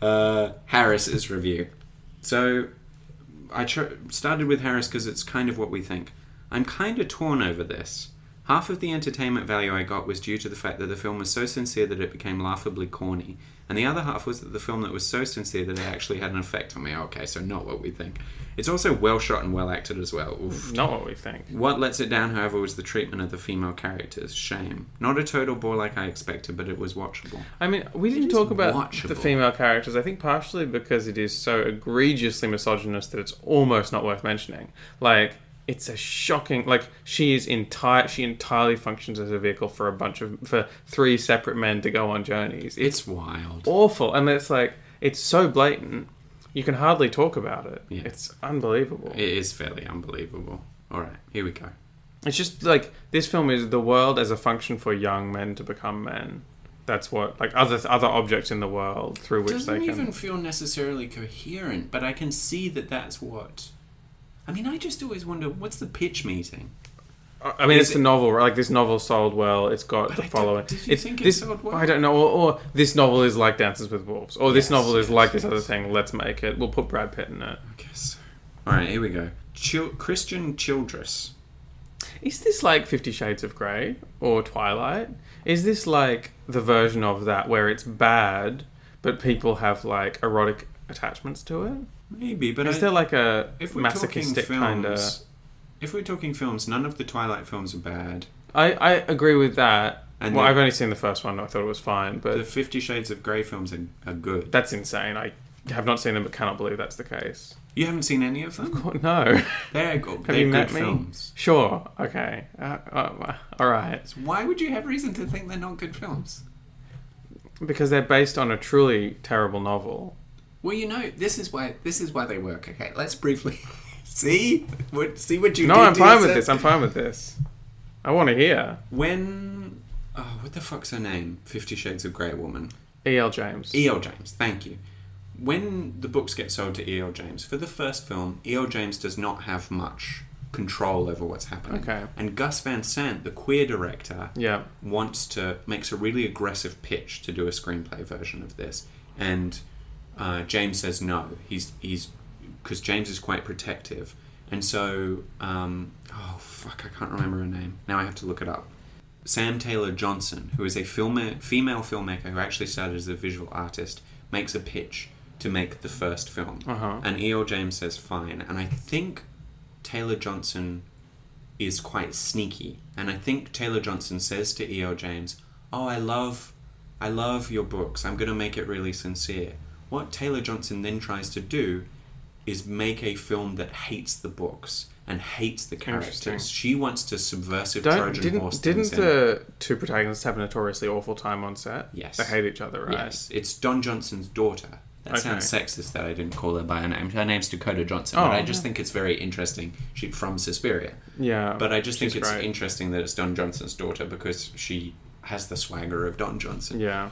Harris's review. So I started with Harris because it's kind of what we think. I'm kind of torn over this. Half of the entertainment value I got was due to the fact that the film was so sincere that it became laughably corny. And the other half was that the film that was so sincere that it actually had an effect on me. Okay, so not what we think. It's also well shot and well acted as well. Oof. Not what we think. What lets it down, however, was the treatment of the female characters. Shame. Not a total bore like I expected, but it was watchable. I mean, we didn't talk about the female characters, I think partially because it is so egregiously misogynist that it's almost not worth mentioning. Like, it's a shocking... Like, she entirely functions as a vehicle for for 3 separate men to go on journeys. It's wild. Awful. And it's like, it's so blatant, you can hardly talk about it. Yeah. It's unbelievable. It is fairly unbelievable. All right, here we go. It's just, like, this film is the world as a function for young men to become men. That's what, like, other objects in the world through which they can... It doesn't even feel necessarily coherent, but I can see that that's what... I mean, I just always wonder, what's the pitch meeting? I mean, it's the novel, right? Like, this novel sold well. It's got the following. Did you think it sold well? I don't know. Or this novel is like Dances with Wolves. Or this novel is like this other thing. Let's make it. We'll put Brad Pitt in it. I guess so. All right, here we go. Christian Childress. Is this like 50 Shades of Grey or Twilight? Is this like the version of that where it's bad, but people have like erotic attachments to it? Maybe, but is there like a masochistic kind of... If we're talking films, none of the Twilight films are bad. I agree with that. And I've only seen the first one. I thought it was fine, but... The 50 Shades of Grey films are good. That's insane. I have not seen them, but cannot believe that's the case. You haven't seen any of them? Of course, no. They're good. They're good films. Sure. Okay. All right. So why would you have reason to think they're not good films? Because they're based on a truly terrible novel. Well, you know, this is why they work. Okay, let's briefly see what you did. No, I'm fine with this. I'm fine with this. I want to hear. When what the fuck's her name? 50 Shades of Grey woman. E.L. James. E.L. James. Thank you. When the books get sold to E.L. James, for the first film, E.L. James does not have much control over what's happening. Okay. And Gus Van Sant, the queer director, makes a really aggressive pitch to do a screenplay version of this, and James says no. He's because James is quite protective, and so I can't remember her name now. I have to look it up. Sam Taylor Johnson, who is a female filmmaker who actually started as a visual artist, makes a pitch to make the first film, and E.L. James says fine. And I think Taylor Johnson is quite sneaky, and I think Taylor Johnson says to E.L. James, "Oh, I love your books. I'm going to make it really sincere." What Taylor Johnson then tries to do is make a film that hates the books and hates the characters. She wants to subversive Trojan horse. Didn't the 2 protagonists have a notoriously awful time on set? Yes. They hate each other, right? Yes. It's Don Johnson's daughter. That sounds sexist that I didn't call her by her name. Her name's Dakota Johnson, but I just think it's very interesting. She's from Suspiria. Yeah. But I just think it's interesting that it's Don Johnson's daughter because she has the swagger of Don Johnson. Yeah.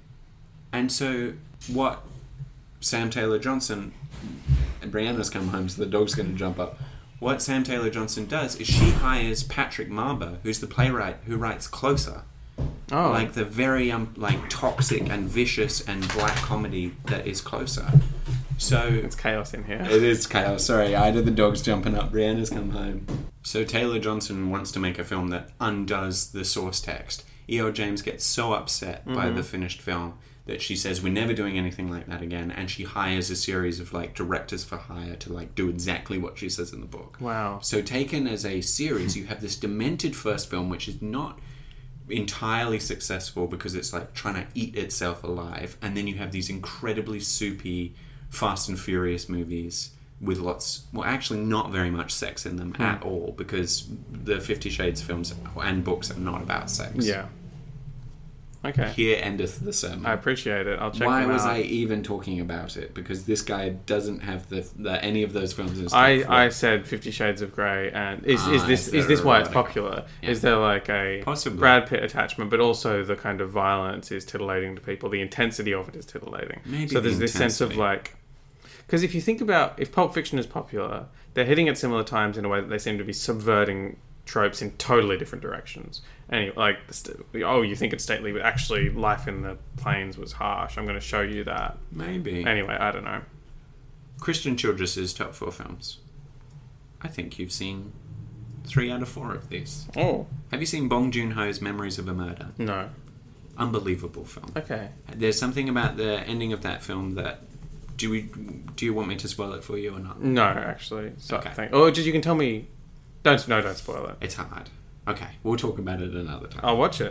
And so what Sam Taylor Johnson... And Brianna's come home, so the dog's going to jump up. What Sam Taylor Johnson does is she hires Patrick Marber, who's the playwright who writes Closer. Oh. Like the very toxic and vicious and black comedy that is Closer. So it's chaos in here. It is chaos. Sorry, either the dog's jumping up, Brianna's come home. So Taylor Johnson wants to make a film that undoes the source text. E.L. James gets so upset by the finished film that she says we're never doing anything like that again, and she hires a series of directors for hire to do exactly what she says in the book. Wow. So taken as a series, you have this demented first film which is not entirely successful because it's trying to eat itself alive, and then you have these incredibly soupy Fast and Furious movies with actually not very much sex in them at all, because the 50 Shades films and books are not about sex. Yeah. Okay. Here endeth the sermon. I appreciate it. I'll check Why them out. was I even talking about it? Because this guy doesn't have any of those films in his I said 50 Shades of Grey, and is this why it's popular? Yeah. Is there a possibly Brad Pitt attachment, but also the kind of violence is titillating to people. The intensity of it is titillating. Maybe so there's this sense of Because if you think about, if Pulp Fiction is popular, they're hitting at similar times in a way that they seem to be subverting tropes in totally different directions. Anyway, like, you think it's stately, but actually life in the plains was harsh. I'm going to show you that. Maybe. Anyway, I don't know. Christian Childress's top 4 films. I think you've seen 3 out of 4 of these. Oh. Have you seen Bong Joon-ho's Memories of a Murder? No. Unbelievable film. Okay. There's something about the ending of that film that... Do you want me to spoil it for you or not? No, actually. Okay. Or just you can tell me... Don't spoil it. It's hard. Okay, we'll talk about it another time. I'll watch it.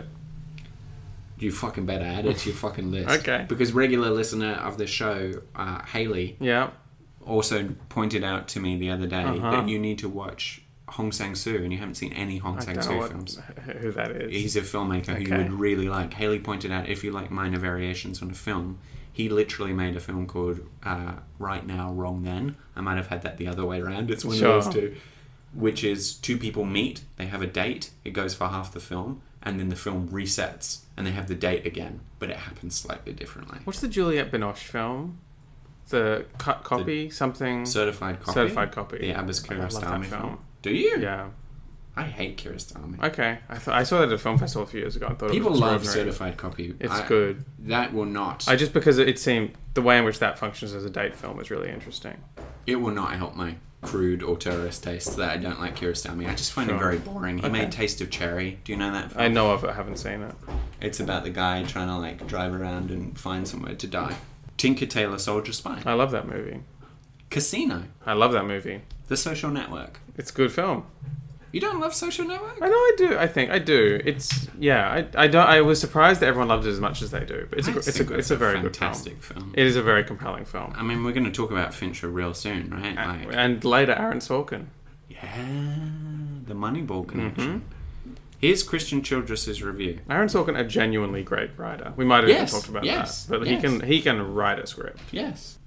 You fucking better add it to your fucking list. Okay. Because regular listener of the show, Haley, also pointed out to me the other day that you need to watch Hong Sang-soo, and you haven't seen any Hong Sang-soo films. Who that is. He's a filmmaker who you would really like. Haley pointed out, if you like minor variations on a film, he literally made a film called Right Now, Wrong Then. I might have had that the other way around. It's one of those two. Which is 2 people meet, they have a date, it goes for half the film, and then the film resets, and they have the date again, but it happens slightly differently. What's the Juliette Binoche film? The cut copy? Something... Certified Copy? Certified Copy. The Abbas Kiarostami film. Do you? Yeah. I hate Kiarostami. Okay. I saw that at a film festival a few years ago. I thought people love Certified Copy. It's good. That will not... just because it seemed... The way in which that functions as a date film is really interesting. It will not help my crude auteurist tastes that I don't like Kiarostami. I just find him very boring. He made Taste of Cherry. Do you know that film? I know of it. I haven't seen it. It's about the guy trying to drive around and find somewhere to die. Tinker Tailor Soldier Spy. I love that movie. Casino. I love that movie. The Social Network. It's a good film. You don't love Social Network? I know I do. I think I do. It's I don't. I was surprised that everyone loved it as much as they do. But it's a very fantastic good film. It is a very compelling film. I mean, we're going to talk about Fincher real soon, right? And later, Aaron Sorkin. Yeah, the Moneyball connection. Mm-hmm. Here's Christian Childress's review. Aaron Sorkin, a genuinely great writer. We might have even talked about that, but he can write a script. Yes.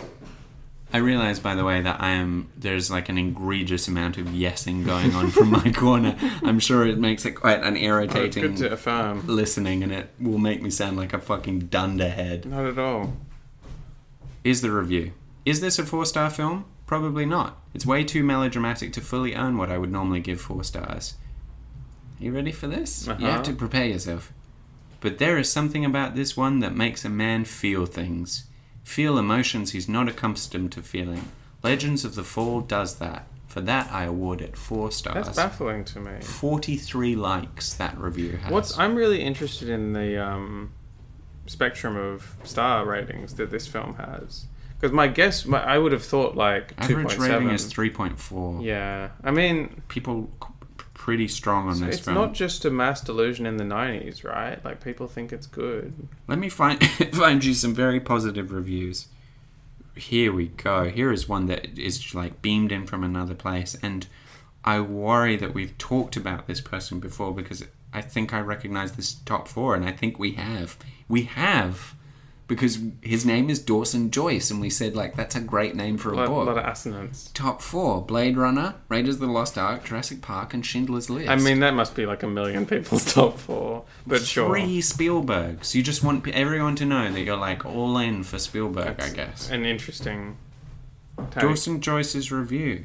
I realise, by the way, that there's an egregious amount of yesing going on from my corner. I'm sure it makes it quite an irritating good to affirm. Listening, and it will make me sound like a fucking dunderhead. Not at all. Here's the review. Is this a 4-star film? Probably not. It's way too melodramatic to fully earn what I would normally give 4 stars. Are you ready for this? You have to prepare yourself. But there is something about this one that makes a man feel things. Feel emotions he's not accustomed to feeling. Legends of the Fall does that. For that, I award it 4 stars. That's baffling to me. 43 likes that review has. I'm really interested in the spectrum of star ratings that this film has. Because my guess, I would have thought 2.7. Average rating is 3.4. Yeah. I mean... People pretty strong on this film. It's not just a mass delusion in the 90s, right? People think it's good. Let me find you some very positive reviews. Here we go. Here is one that is beamed in from another place, and I worry that we've talked about this person before because I think I recognize this top 4, and I think we have. We have. Because his name is Dawson Joyce, and we said, that's a great name for a book. A lot of assonance. Top 4, Blade Runner, Raiders of the Lost Ark, Jurassic Park, and Schindler's List. I mean, that must be a million people's top 4, but 3 Spielbergs. You just want everyone to know that you're, all in for Spielberg, I guess. An interesting take. Dawson Joyce's review.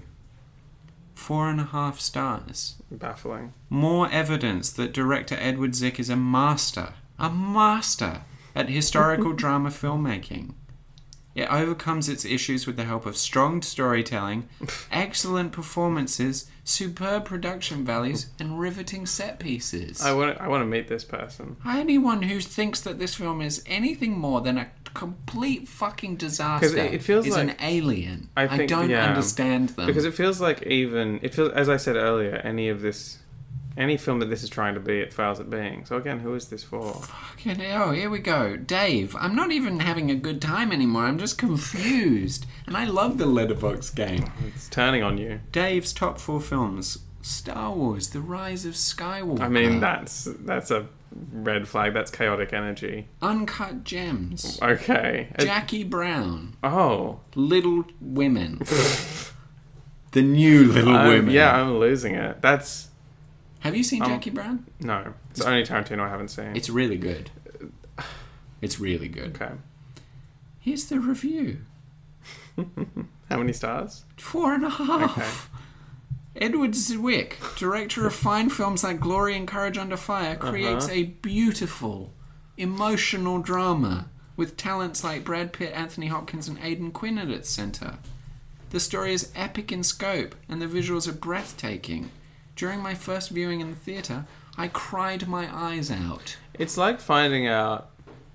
4.5 stars. Baffling. More evidence that director Edward Zick is a master. A master! At historical drama filmmaking. It overcomes its issues with the help of strong storytelling, excellent performances, superb production values, and riveting set pieces. I want to meet this person. Anyone who thinks that this film is anything more than a complete fucking disaster it feels is an alien. I don't understand them. Because it feels as I said earlier, any film that this is trying to be, it fails at being. So again, who is this for? Fucking hell, here we go. Dave, I'm not even having a good time anymore. I'm just confused. And I love the Letterboxd game. It's turning on you. Dave's top 4 films. Star Wars, The Rise of Skywalker. I mean, that's a red flag. That's chaotic energy. Uncut Gems. Okay. Jackie Brown. Oh. Little Women. The new Little Women. Yeah, I'm losing it. That's... Have you seen Jackie Brown? No. It's the only Tarantino I haven't seen. It's really good. It's really good. Okay. Here's the review. How many stars? 4.5. Okay. Edward Zwick, director of fine films like Glory and Courage Under Fire, creates a beautiful, emotional drama with talents like Brad Pitt, Anthony Hopkins, and Aidan Quinn at its centre. The story is epic in scope, and the visuals are breathtaking. During my first viewing in the theatre, I cried my eyes out. It's like finding out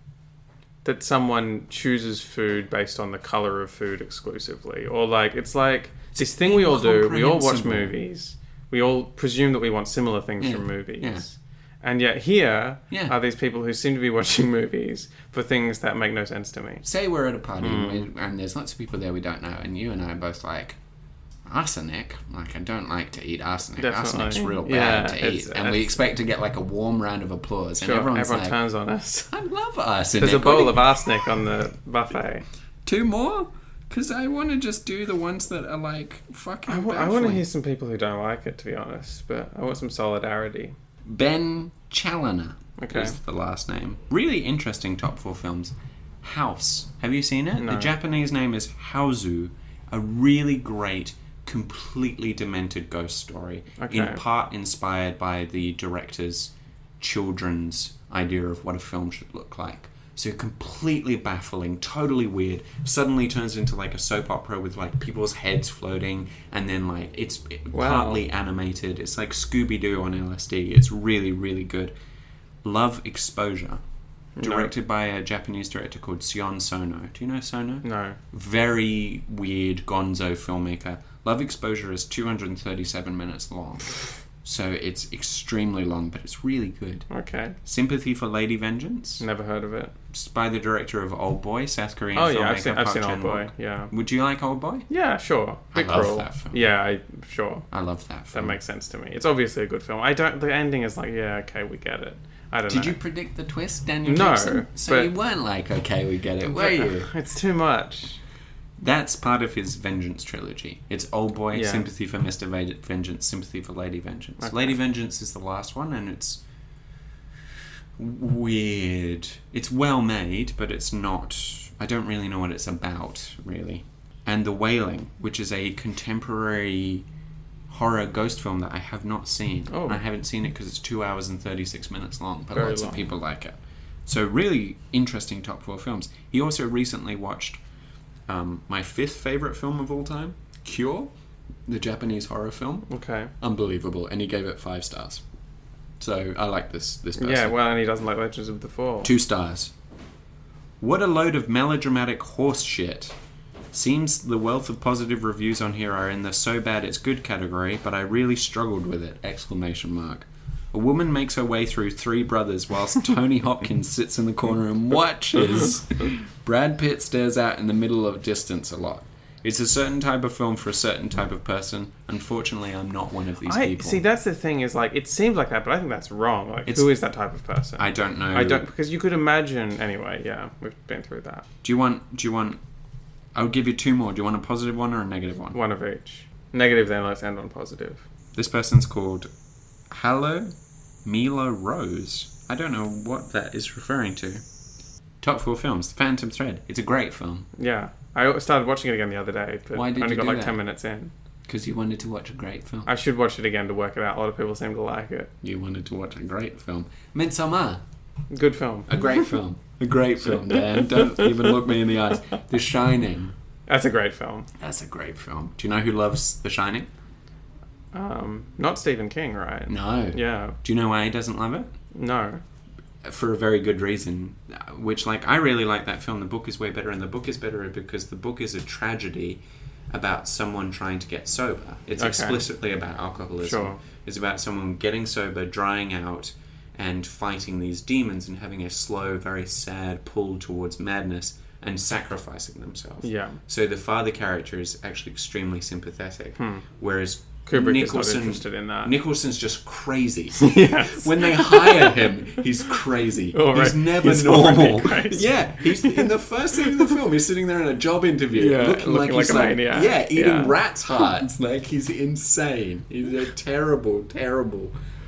that someone chooses food based on the colour of food exclusively. Or it's like this thing we all do. We all watch movies. We all presume that we want similar things from movies. Yeah. And yet here are these people who seem to be watching movies for things that make no sense to me. Say we're at a party and there's lots of people there we don't know, and you and I are both like, arsenic? Like, I don't like to eat arsenic. Definitely. Arsenic's real bad to eat. And we expect to get like a warm round of applause. Sure, and everyone turns on us. I love arsenic. There's a bowl of arsenic on the buffet. 2 more? Because I want to just do the ones that are like fucking I want to hear some people who don't like it, to be honest. But I want some solidarity. Ben Challoner is the last name. Really interesting top 4 films. House. Have you seen it? No. The Japanese name is Haozu. A really great, completely demented ghost story. Okay. In part inspired by the director's children's idea of what a film should look like. So completely baffling, totally weird. Suddenly turns into like a soap opera with like people's heads floating, and then like it's partly animated. It's like Scooby-Doo on LSD. It's really, really good. Love Exposure, directed by a Japanese director called Sion Sono. Do you know Sono? No. Very weird gonzo filmmaker. Love Exposure is 237 minutes long. So it's extremely long, but it's really good. Okay. Sympathy for Lady Vengeance. Never heard of it. It's by the director of Old Boy, South Korean filmmaker. I've seen Old Boy, yeah. Would you like Old Boy? Yeah, sure. I love that film. Yeah, sure. I love that film. That makes sense to me. It's obviously a good film. The ending is like, yeah, okay, we get it. I don't know. Did you predict the twist, Daniel Jackson? No. So you weren't like, okay, we get it, were you? It's too much. That's part of his Vengeance trilogy. It's Old Boy, Sympathy for Mr. Vengeance, Sympathy for Lady Vengeance. Okay. Lady Vengeance is the last one, and it's weird. It's well made, but it's not... I don't really know what it's about, really. And The Wailing, which is a contemporary horror ghost film that I have not seen. Oh. I haven't seen it because it's 2 hours and 36 minutes long, but Very lots long. of people like it. So really interesting top 4 films. He also recently watched my 5th favourite film of all time, Cure, the Japanese horror film. Okay. Unbelievable. And he gave it 5 stars. So I like this person. Yeah, well, and he doesn't like Legends of the Fall. 2 stars. What a load of melodramatic horse shit. Seems the wealth of positive reviews on here are in the so bad it's good category, but I really struggled with it! A woman makes her way through 3 brothers whilst Tony Hopkins sits in the corner and watches. Brad Pitt stares out in the middle of distance a lot. It's a certain type of film for a certain type of person. Unfortunately, I'm not one of these people. See, that's the thing, is like, it seems like that, but I think that's wrong. Like, who is that type of person? I don't know. Because you could imagine, anyway, yeah, we've been through that. Do you want, I'll give you 2 more. Do you want a positive one or a negative one? One of each. Negative, then let's end on positive. This person's called Hallo Mila Rose. I don't know what that is referring to. Top 4 films. The Phantom Thread. It's a great film. Yeah. I started watching it again the other day, but Why did only you got do like that? 10 minutes in. Because you wanted to watch a great film. I should watch it again to work it out. A lot of people seem to like it. You wanted to watch a great film. Midsommar. Good film. A great film. A great film, Dan. Don't even look me in the eyes. The Shining. That's a great film. That's a great film. Do you know who loves The Shining? Not Stephen King, right? No. Yeah. Do you know why he doesn't love it? No. For a very good reason, which, like, I really like that film. The book is way better, and the book is better because the book is a tragedy about someone trying to get sober. It's explicitly about alcoholism. Sure. It's about someone getting sober, drying out, and fighting these demons and having a slow, very sad pull towards madness and sacrificing themselves. Yeah. So the father character is actually extremely sympathetic, whereas Kubrick is not interested in that. Nicholson's just crazy. Yes. When they hire him, he's crazy. Oh, right. He's never normal. Crazy. Yeah, he's in the first scene of the film. He's sitting there in a job interview, looking like he's a maniac. Yeah, eating rats' hearts. Like, he's insane. He's a terrible, terrible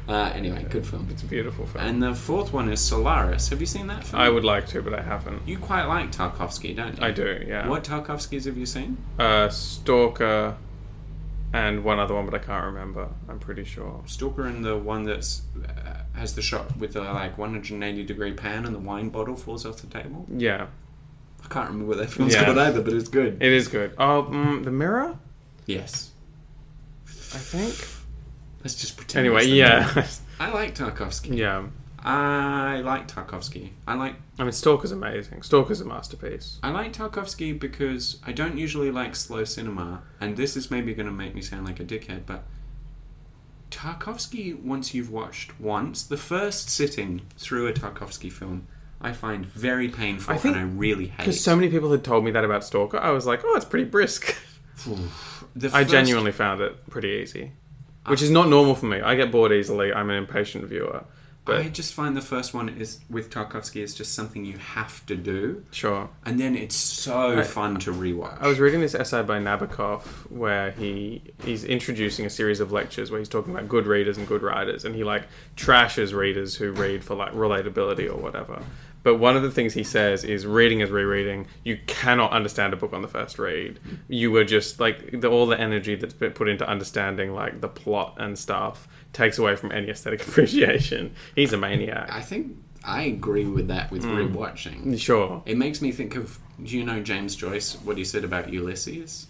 Anyway, good film. It's a beautiful film. And the fourth one is Solaris. Have you seen that film? I would like to, but I haven't. You quite like Tarkovsky, don't you? I do, yeah. What Tarkovskys have you seen? Stalker and one other one, but I can't remember. I'm pretty sure. Stalker and the one that's has the shot with the 180-degree pan and the wine bottle falls off the table? Yeah. I can't remember what that film's called either, but it's good. It is good. Oh, The Mirror? Yes. I think. Let's just pretend. Anyway, yeah. I like Tarkovsky. Yeah. I like Tarkovsky. Stalker's amazing. Stalker's a masterpiece. I like Tarkovsky because I don't usually like slow cinema, and this is maybe going to make me sound like a dickhead, but Tarkovsky, once you've watched the first sitting through a Tarkovsky film, I find very painful, and I really hate. Because so many people had told me that about Stalker, I was like, oh, it's pretty brisk. I genuinely found it pretty easy. Which is not normal for me. I get bored easily. I'm an impatient viewer. But I just find the first one is with Tarkovsky is just something you have to do. Sure. And then it's so fun to rewatch. I was reading this essay by Nabokov where he's introducing a series of lectures where he's talking about good readers and good writers, and he trashes readers who read for relatability or whatever. But one of the things he says is reading is rereading. You cannot understand a book on the first read. You were just all the energy that's been put into understanding the plot and stuff takes away from any aesthetic appreciation. He's a maniac. I think I agree with that with rewatching. Sure. It makes me think of, do you know James Joyce, what he said about Ulysses?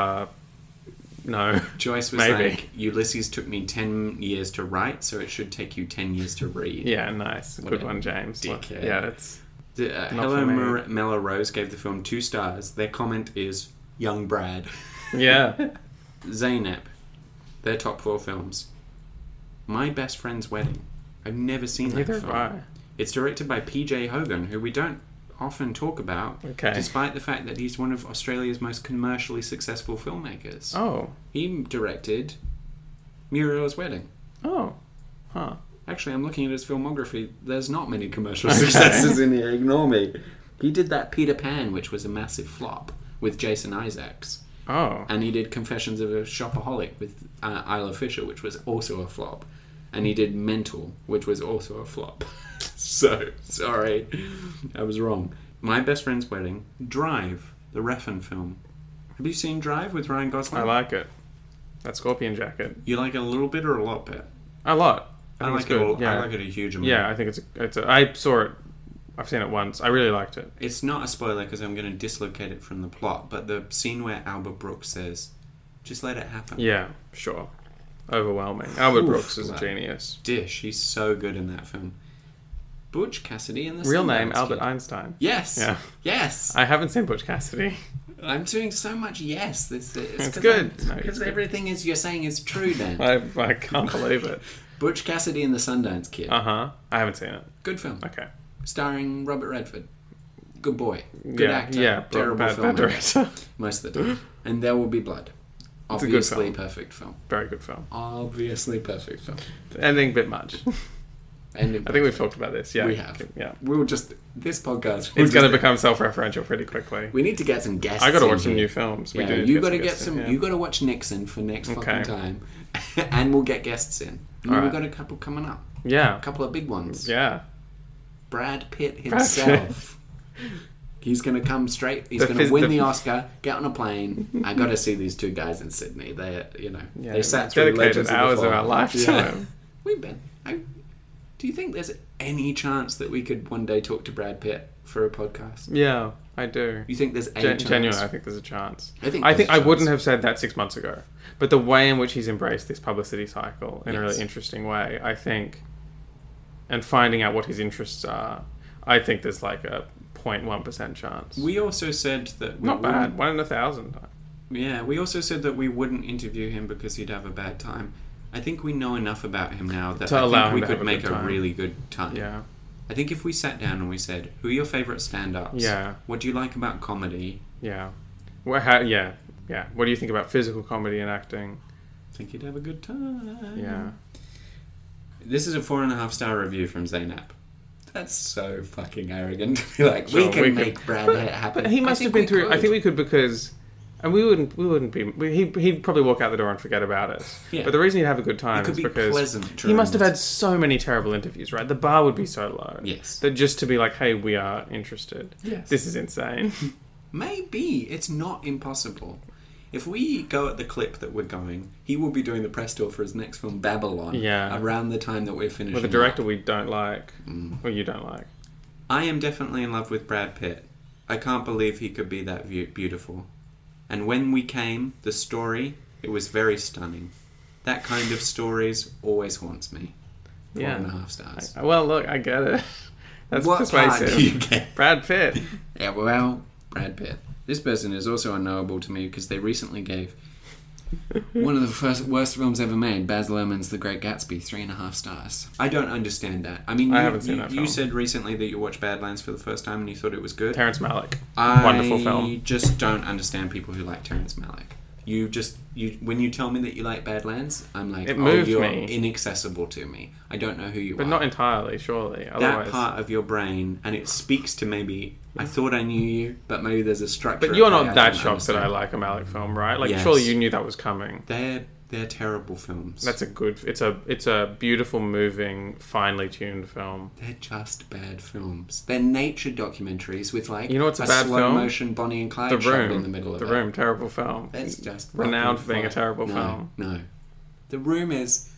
No. Joyce was like, Ulysses took me 10 years to write, so it should take you 10 years to read. Yeah, nice. Good one, James. Dickhead. Yeah, it's... Hello Melrose gave the film 2 stars. Their comment is, young Brad. Yeah. Zeynep. Their top 4 films. My Best Friend's Wedding. I've never seen that film. Right. It's directed by P.J. Hogan, who we don't often talk about, despite the fact that he's one of Australia's most commercially successful filmmakers. Oh. He directed Muriel's Wedding. Oh. Huh. Actually, I'm looking at his filmography. There's not many commercial successes in here. Ignore me. He did that Peter Pan, which was a massive flop, with Jason Isaacs. Oh. And he did Confessions of a Shopaholic with Isla Fisher, which was also a flop. And he did Mental, which was also a flop. So, sorry. I was wrong. My Best Friend's Wedding. Drive, the Refn film. Have you seen Drive with Ryan Gosling? I like it. That scorpion jacket. You like it a little bit or a lot bit? A lot. I like it. I like it a huge amount. Yeah, I think I saw it. I've seen it once. I really liked it. It's not a spoiler because I'm going to dislocate it from the plot, but the scene where Albert Brooks says, "Just let it happen." Yeah, sure. Overwhelming. Albert Brooks is a genius. He's so good in that film. Butch Cassidy in the real name Albert Einstein. Yes. Yeah. Yes. I haven't seen Butch Cassidy. I'm doing so much yes. It's good. Because everything you're saying is true, Dan. I can't believe it. Butch Cassidy and the Sundance Kid. I haven't seen it. Good film. Okay. Starring Robert Redford. Good boy. Good actor. Yeah. Terrible bad director. Most of the time. And There Will Be Blood. Obviously perfect film. Very good film. Obviously perfect film. Ending a bit much. I think we've talked about this. Yeah, we have. Yeah, this podcast. It's going to become self-referential pretty quickly. We need to get some guests. I got to watch some new films. Yeah, you got to get some. You got to watch Nixon for next fucking time, and we'll get guests in. We've got a couple coming up. Yeah, a couple of big ones. Yeah, Brad Pitt himself. He's going to come straight. He's going to win the Oscar. Get on a plane. I got to see these 2 guys in Sydney. They sat through Legends hours of our life to them. We've been. Do you think there's any chance that we could one day talk to Brad Pitt for a podcast? Yeah, I do. You think there's any chance? Genuinely, I think there's a chance. I think I wouldn't have said that 6 months ago. But the way in which he's embraced this publicity cycle in a really interesting way, I think, and finding out what his interests are, I think there's a 0.1% chance. We also said that... Not bad. 1 in 1,000. Yeah, we also said that we wouldn't interview him because he'd have a bad time. I think we know enough about him now that I think we could make a really good time. Yeah. I think if we sat down and we said, who are your favourite stand-ups? Yeah. What do you like about comedy? Yeah. What do you think about physical comedy and acting? I think you'd have a good time. Yeah. This is a 4.5-star review from Zeynep. That's so fucking arrogant to be like, we can make Brad happen. But he must have been through... I think we could because And he'd probably walk out the door and forget about it. Yeah. But the reason he'd have a good time is because he must have had so many terrible interviews, right? The bar would be so low. Yes. That just to be like, hey, we are interested. Yes. This is insane. Maybe. It's not impossible. If we go at the clip that we're going, he will be doing the press tour for his next film, Babylon, around the time that we're finishing. With a director we don't like, or you don't like. I am definitely in love with Brad Pitt. I can't believe he could be that beautiful. And when we came, the story, it was very stunning. That kind of stories always haunts me. 4.5 stars. Well, look, I get it. That's what persuasive. Part do you get? Brad Pitt. Yeah, well, Brad Pitt. This person is also unknowable to me because they recently gave one of the worst films ever made, Baz Luhrmann's The Great Gatsby, 3.5 stars. I don't understand that. I mean, I haven't seen that film. You said recently that you watched Badlands for the first time and you thought it was good. Terrence Malick. Wonderful film. I just don't understand people who like Terrence Malick. When you tell me that you like Badlands, I'm like, you're inaccessible to me. I don't know who you are. But not entirely, surely. Otherwise... That part of your brain, and it speaks to maybe, I thought I knew you, but maybe there's a structure. But you're not that shocked that I like a Malick film, right? Like, surely you knew that was coming. They're terrible films. That's it's a beautiful, moving, finely tuned film. They're just bad films. They're nature documentaries with like what's a bad slow film? Motion Bonnie and Clyde shot in the middle of it. The Room, terrible film. That's just renowned for being a terrible film. No. The Room is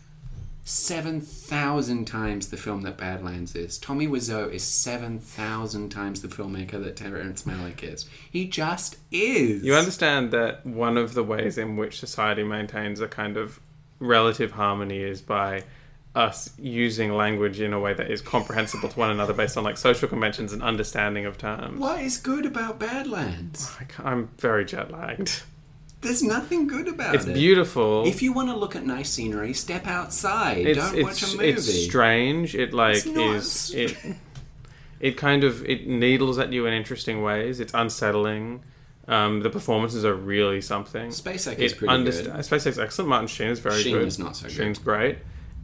7,000 times the film that Badlands is. Tommy Wiseau is 7,000 times the filmmaker that Terrence Malick is. He just is. You understand that one of the ways in which society maintains a kind of relative harmony is by us using language in a way that is comprehensible to one another based on like social conventions and understanding of terms. What is good about Badlands? I'm very jet-lagged. There's nothing good about it. It's beautiful. If you want to look at nice scenery, step outside. Don't watch a movie. It's strange. It needles at you in interesting ways. It's unsettling. The performances are really something. SpaceX is pretty good. SpaceX is excellent. Martin Sheen is very good. Sheen is not so good. Sheen's great.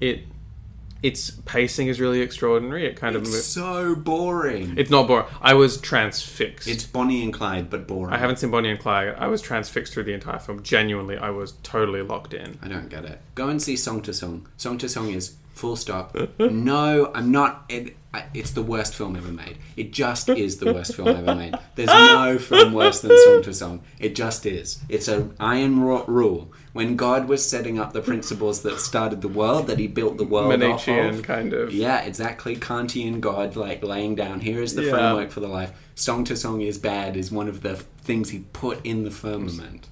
Its pacing is really extraordinary. It's so boring. It's not boring. I was transfixed. It's Bonnie and Clyde, but boring. I haven't seen Bonnie and Clyde. I was transfixed through the entire film. Genuinely, I was totally locked in. I don't get it. Go and see Song to Song. Song to Song is full stop. No, I'm not... It's the worst film ever made. It just is the worst film ever made. There's no film worse than Song to Song. It just is. It's an iron rule. When God was setting up the principles that started the world, that he built the world off of. Kind of. Yeah, exactly. Kantian God, like, laying down, here is the framework for the life. Song to Song is bad is one of the things he put in the firmament.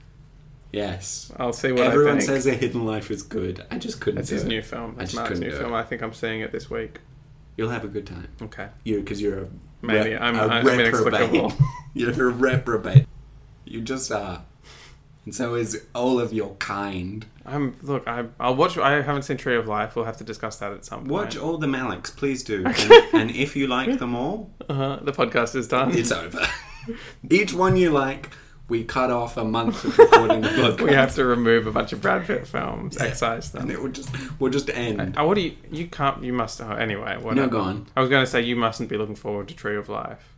Yes. I'll see what Everyone I think. says A Hidden Life is good. I just couldn't That's do his it. new film. That's Mark's new film. I think I'm seeing it this week. You'll have a good time. Okay. Because you're a I'm inexplicable. You're a reprobate. You just are. And so is all of your kind. I'll watch... I haven't seen Tree of Life. We'll have to discuss that at some point. Watch all the Malicks, please do. And if you like them all... the podcast is done. It's over. Each one you like... We cut off a month of recording the podcast. We have to remove a bunch of Brad Pitt films, excise them. And it will just end. What do you must... anyway. Whatever. No, go on. I was going to say, you mustn't be looking forward to Tree of Life.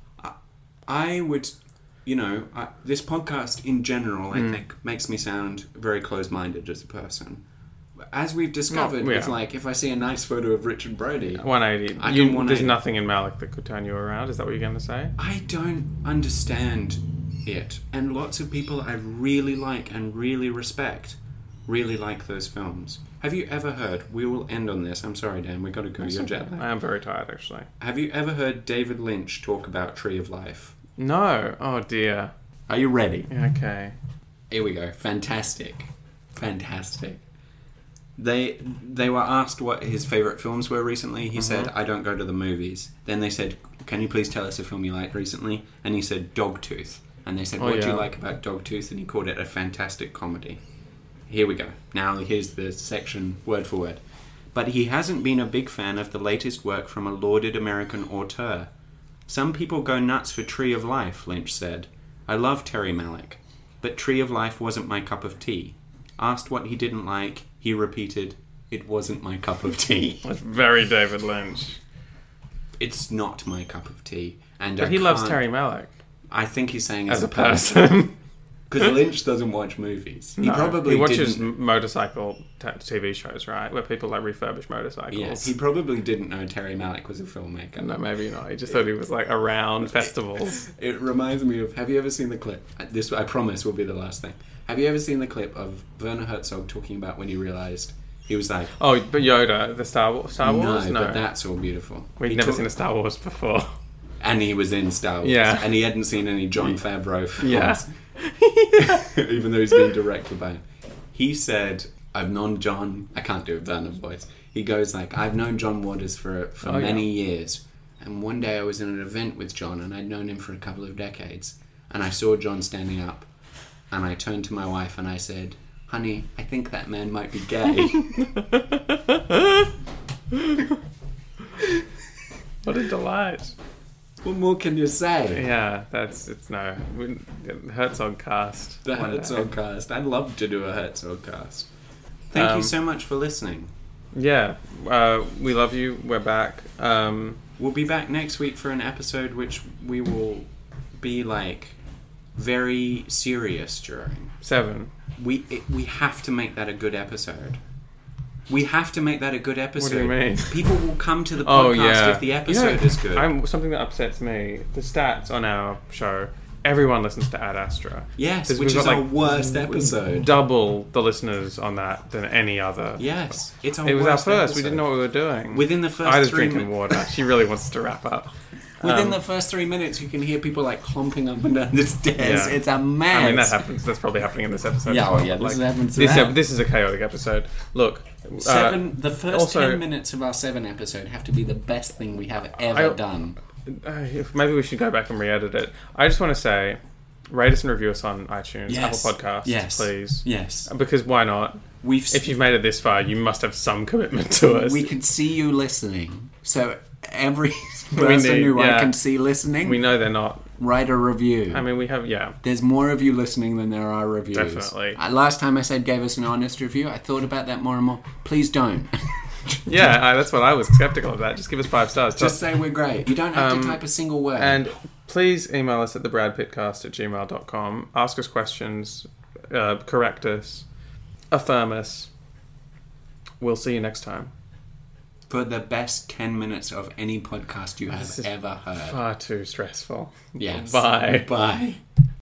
I would... this podcast in general, I think, makes me sound very closed-minded as a person. As we've discovered, it's like, if I see a nice photo of Richard Brody... 180. There's nothing in Malick that could turn you around? Is that what you're going to say? I don't understand it. And lots of people I really like and really respect really like those films. Have you ever heard... We will end on this. I'm sorry, Dan. We've got to go. You're jet lagged. I am very tired, actually. Have you ever heard David Lynch talk about Tree of Life? No. Oh, dear. Are you ready? Okay. Here we go. Fantastic. They were asked what his favourite films were recently. He said, I don't go to the movies. Then they said, can you please tell us a film you liked recently? And he said, Dogtooth. And they said, what do you like about Dogtooth? And he called it a fantastic comedy. Here we go. Now here's the section word for word. But he hasn't been a big fan of the latest work from a lauded American auteur. Some people go nuts for Tree of Life, Lynch said. I love Terry Malick, but Tree of Life wasn't my cup of tea. Asked what he didn't like, he repeated, it wasn't my cup of tea. That's very David Lynch. It's not my cup of tea. But he loves Terry Malick. I think he's saying as a person. Because Lynch doesn't watch movies. He watches motorcycle TV shows, right? Where people like refurbish motorcycles. Yes, he probably didn't know Terry Malick was a filmmaker. No, maybe not. He just thought he was like around festivals. It reminds me of... Have you ever seen the clip? This, I promise, will be the last thing. Have you ever seen the clip of Werner Herzog talking about when he realised... He was like... Oh, but Yoda, the Star Wars? No, but That's All Beautiful. We'd never seen a Star Wars before. And he was in Star Wars. Yeah. And he hadn't seen any Jon Favreau films. Yeah. Even though he's being directed by him. He said, I've known John... I can't do a Werner voice. He goes like, I've known John Waters for many years. And one day I was in an event with John and I'd known him for a couple of decades. And I saw John standing up. And I turned to my wife and I said... Honey, I think that man might be gay. What a delight. What more can you say? Yeah, Herzog cast. The Herzog cast. I'd love to do a Herzog cast. Thank you so much for listening. Yeah, we love you. We're back. We'll be back next week for an episode which we will be like very serious during. 7. We have to make that a good episode. We have to make that a good episode. What do you mean? People will come to the podcast if the episode is good. Something that upsets me, the stats on our show, everyone listens to Ad Astra. Yes, which is our worst episode. Double the listeners on that than any other. Yes, it was our first. Episode. We didn't know what we were doing. Within the first I was drinking water. She really wants to wrap up. Within the first 3 minutes, you can hear people like clomping up and down the stairs. Yeah. It's a mess. I mean, that happens. That's probably happening in this episode. Yeah, this is a chaotic episode. Look, the first 10 minutes of our 7 episode have to be the best thing we have ever done. Maybe we should go back and re-edit it. I just want to say, rate us and review us on iTunes, Apple Podcasts, please. Yes. Because why not? If you've made it this far, you must have some commitment to us. We can see you listening. So every person who I can see listening... We know they're not. Write a review. I mean, we have, There's more of you listening than there are reviews. Definitely. Last time I said gave us an honest review, I thought about that more and more. Please don't. That's what I was skeptical of that. Just give us 5 stars. Just say we're great. You don't have to type a single word. And please email us at thebradpittcast@gmail.com. Ask us questions. Correct us. Affirm us. We'll see you next time. For the best 10 minutes of any podcast you have ever heard. Far too stressful. Yes. Bye. Bye.